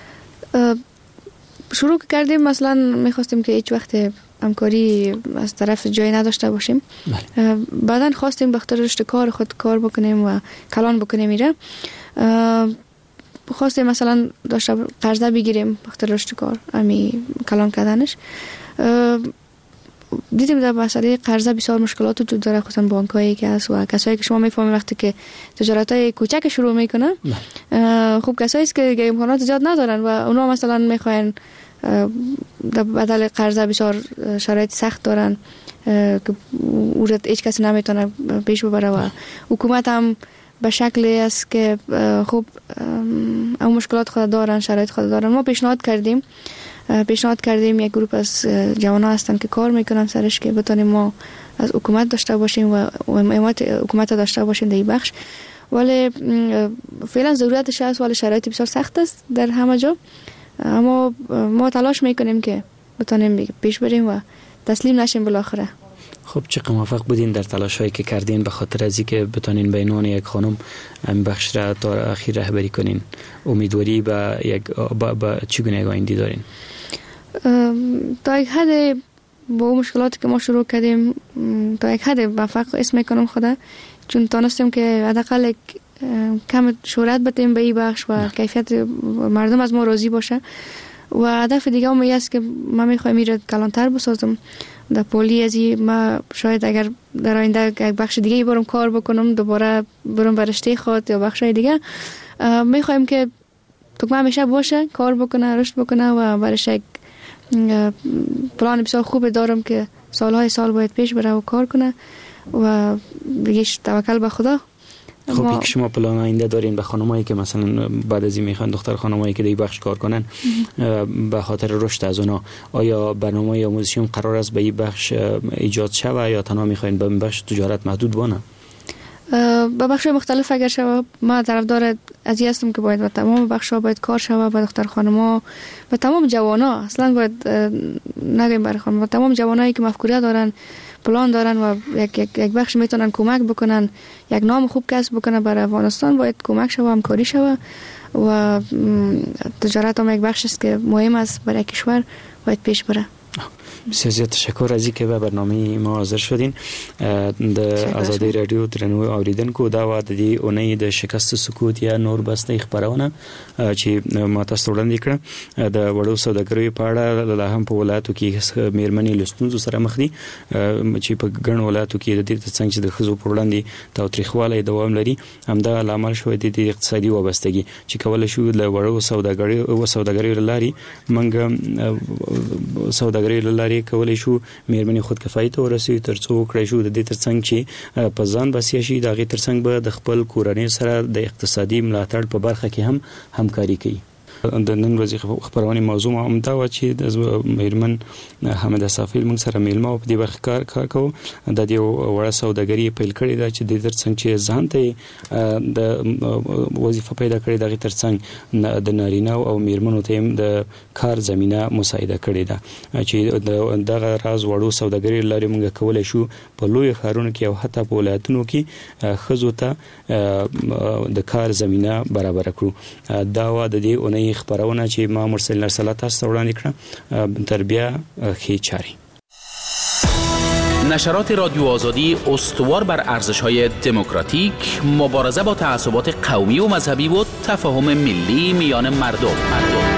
شروع کردیم، مثلا میخواستیم که هیچ وقت همکاری از طرف جای نداشته باشیم. بعدن خواستیم به خاطر رشد کار خود کار بکنیم و کلان بکنیم. میره خواستیم مثلا داشته قرضه بگیریم به خاطر رشد کار امی کلان کردنش. دیدیم در مسئله قرضه بسیار مشکلات وجود داره، خصوصا بانکایی که هست و کسایی که شما میفهمید وقتی که تجارتای کوچک شروع میکنن، خب کسایی است که امکانات زیاد ندارن و اونا مثلا میخواین در بدل قرضه بسیار شرایط سخت دارن که اورد هیچ کسی نمیتونه پیش ببره و حکومت هم به شکلی است که خب اون مشکلات خود دارن، شرایط خود دارن. ما پیشنهاد کردیم پیشنهاد کردیم یک گروه از جوانا هستن که کار میکنن سرش که بتونیم ما از حکومت داشته باشیم و حمایت حکومت داشته باشیم در این بخش، ولی فعلا ضرورتش هست ولی شرایط بسیار سخت است در همه جا. اما ما تلاش میکنیم که بتونیم پیش بریم و تسلیم نشیم بالاخره. خب چقدر موفق بودین در تلاش هایی که کردین به خاطر از اینکه بتونین به عنوان یک خانم این بخش را تا اخیر رهبری کنین؟ امیدواری به یک با, با چگونه یک آینده دارین؟ تا یک حد با اون مشکلاتی که ما شروع کردیم تا یک حد موفق اسم میکنم خدا، چون تونستیم که حداقل یک کم شهرت بدیم به این بخش و کیفیت مردم از ما راضی باشه. و هدف دیگه هم است که ما میخوایم میره کلانتر بسازم در پولی ازی. ما شاید اگر در آینده یک بخش دیگه برم کار بکنم، دوباره برم برشته خود یا بخش دیگه، میخوایم که تو همیشه باشه کار بکنه، رشد بکنه و برش یک پلان بسیار خوب دارم که سالهای سال باید پیش بره و کار کنه و دیگه توکل به خدا. خب ما... شما پلان آینده دارین به خانمایی که مثلا بعد از این میخوان دختر خانمایی که دی بخش کار کنن به خاطر رشد از اونا، آیا برنامه آموزشی قرار است به این بخش ایجاد شوه یا تنها میخواین به این بخش تجارت محدود بانه؟ به بخش مختلف اگر شوه، ما طرفدار از این هستم که باید به تمام بخش‌ها باید کار شوه، به دختر خانم‌ها و تمام جوانا، اصلا باید نگیم برای خانم، تمام جوانایی که مفکوره دارن، پلان دارن و یک یک یک بخش میتونن کمک بکنن، یک نام خوب کسب بکنه برای افغانستان، باید کمک شوه، همکاری شوه و تجارت هم یک بخش است که مهم است برای کشور، باید پیش بره. بسیار تشکر از اینکه به برنامه ما حاضر شدین. د آزادی رادیو درنو اوریدونکو دا و د دې اونۍ د شکست سکوت یا نور بسته خبرونه چې ما تاسو وړاندې کړه د وړو سوداګریو په اړه له هم په ولایتو کې میرمنې لستونزو سره مخ دي چې په ګڼ ولایتو کې د دې څنګه چې د خزو په وړاندې تاوتریخوالی دوام لري، همدا لامل شوی د اقتصادي وابستګي چې کول شو له وړو سوداګریو او سوداګریو لاري منګ سوداګریو لاري کولای شو میرمنې خودکفایي ته ورسوي، ترڅو کړی شو د دې ترڅنګ چې په ځان بسیا شي، د هغې ترڅنګ به د خپل کورنۍ سره د اقتصادي ملاتړ په برخه کې هم همکاري کوي. د نن ورځې خبرونه موضوع هم دا و چې د میرمن حمد صافی موږ سره میلمه په دې برخه کار کار کوو د دې وړه سوداګري پیل کړې ده چې د ترڅنګ چې ځان ته د وظیفه پیدا کړې دغه ترڅنګ د نارینه او میرمنو ته د کار زمينه مساعده کړې ده چې دغه راز وړو سوداګري لري موږ کولای شو په لوی ښارونو کې او حتی په ولایتونو کې خزو ته د کار زمينه برابر کړو. دا و د دې اونۍ خبرونه چې ما مرسل نرسلا تاسو وړاندې کړه تربیه خې چاري. نشرات رادیو آزادی استوار بر ارزش‌های دموکراتیک، مبارزه با تعصبات قومی و مذهبی و تفاهم ملی میان مردم. مردم.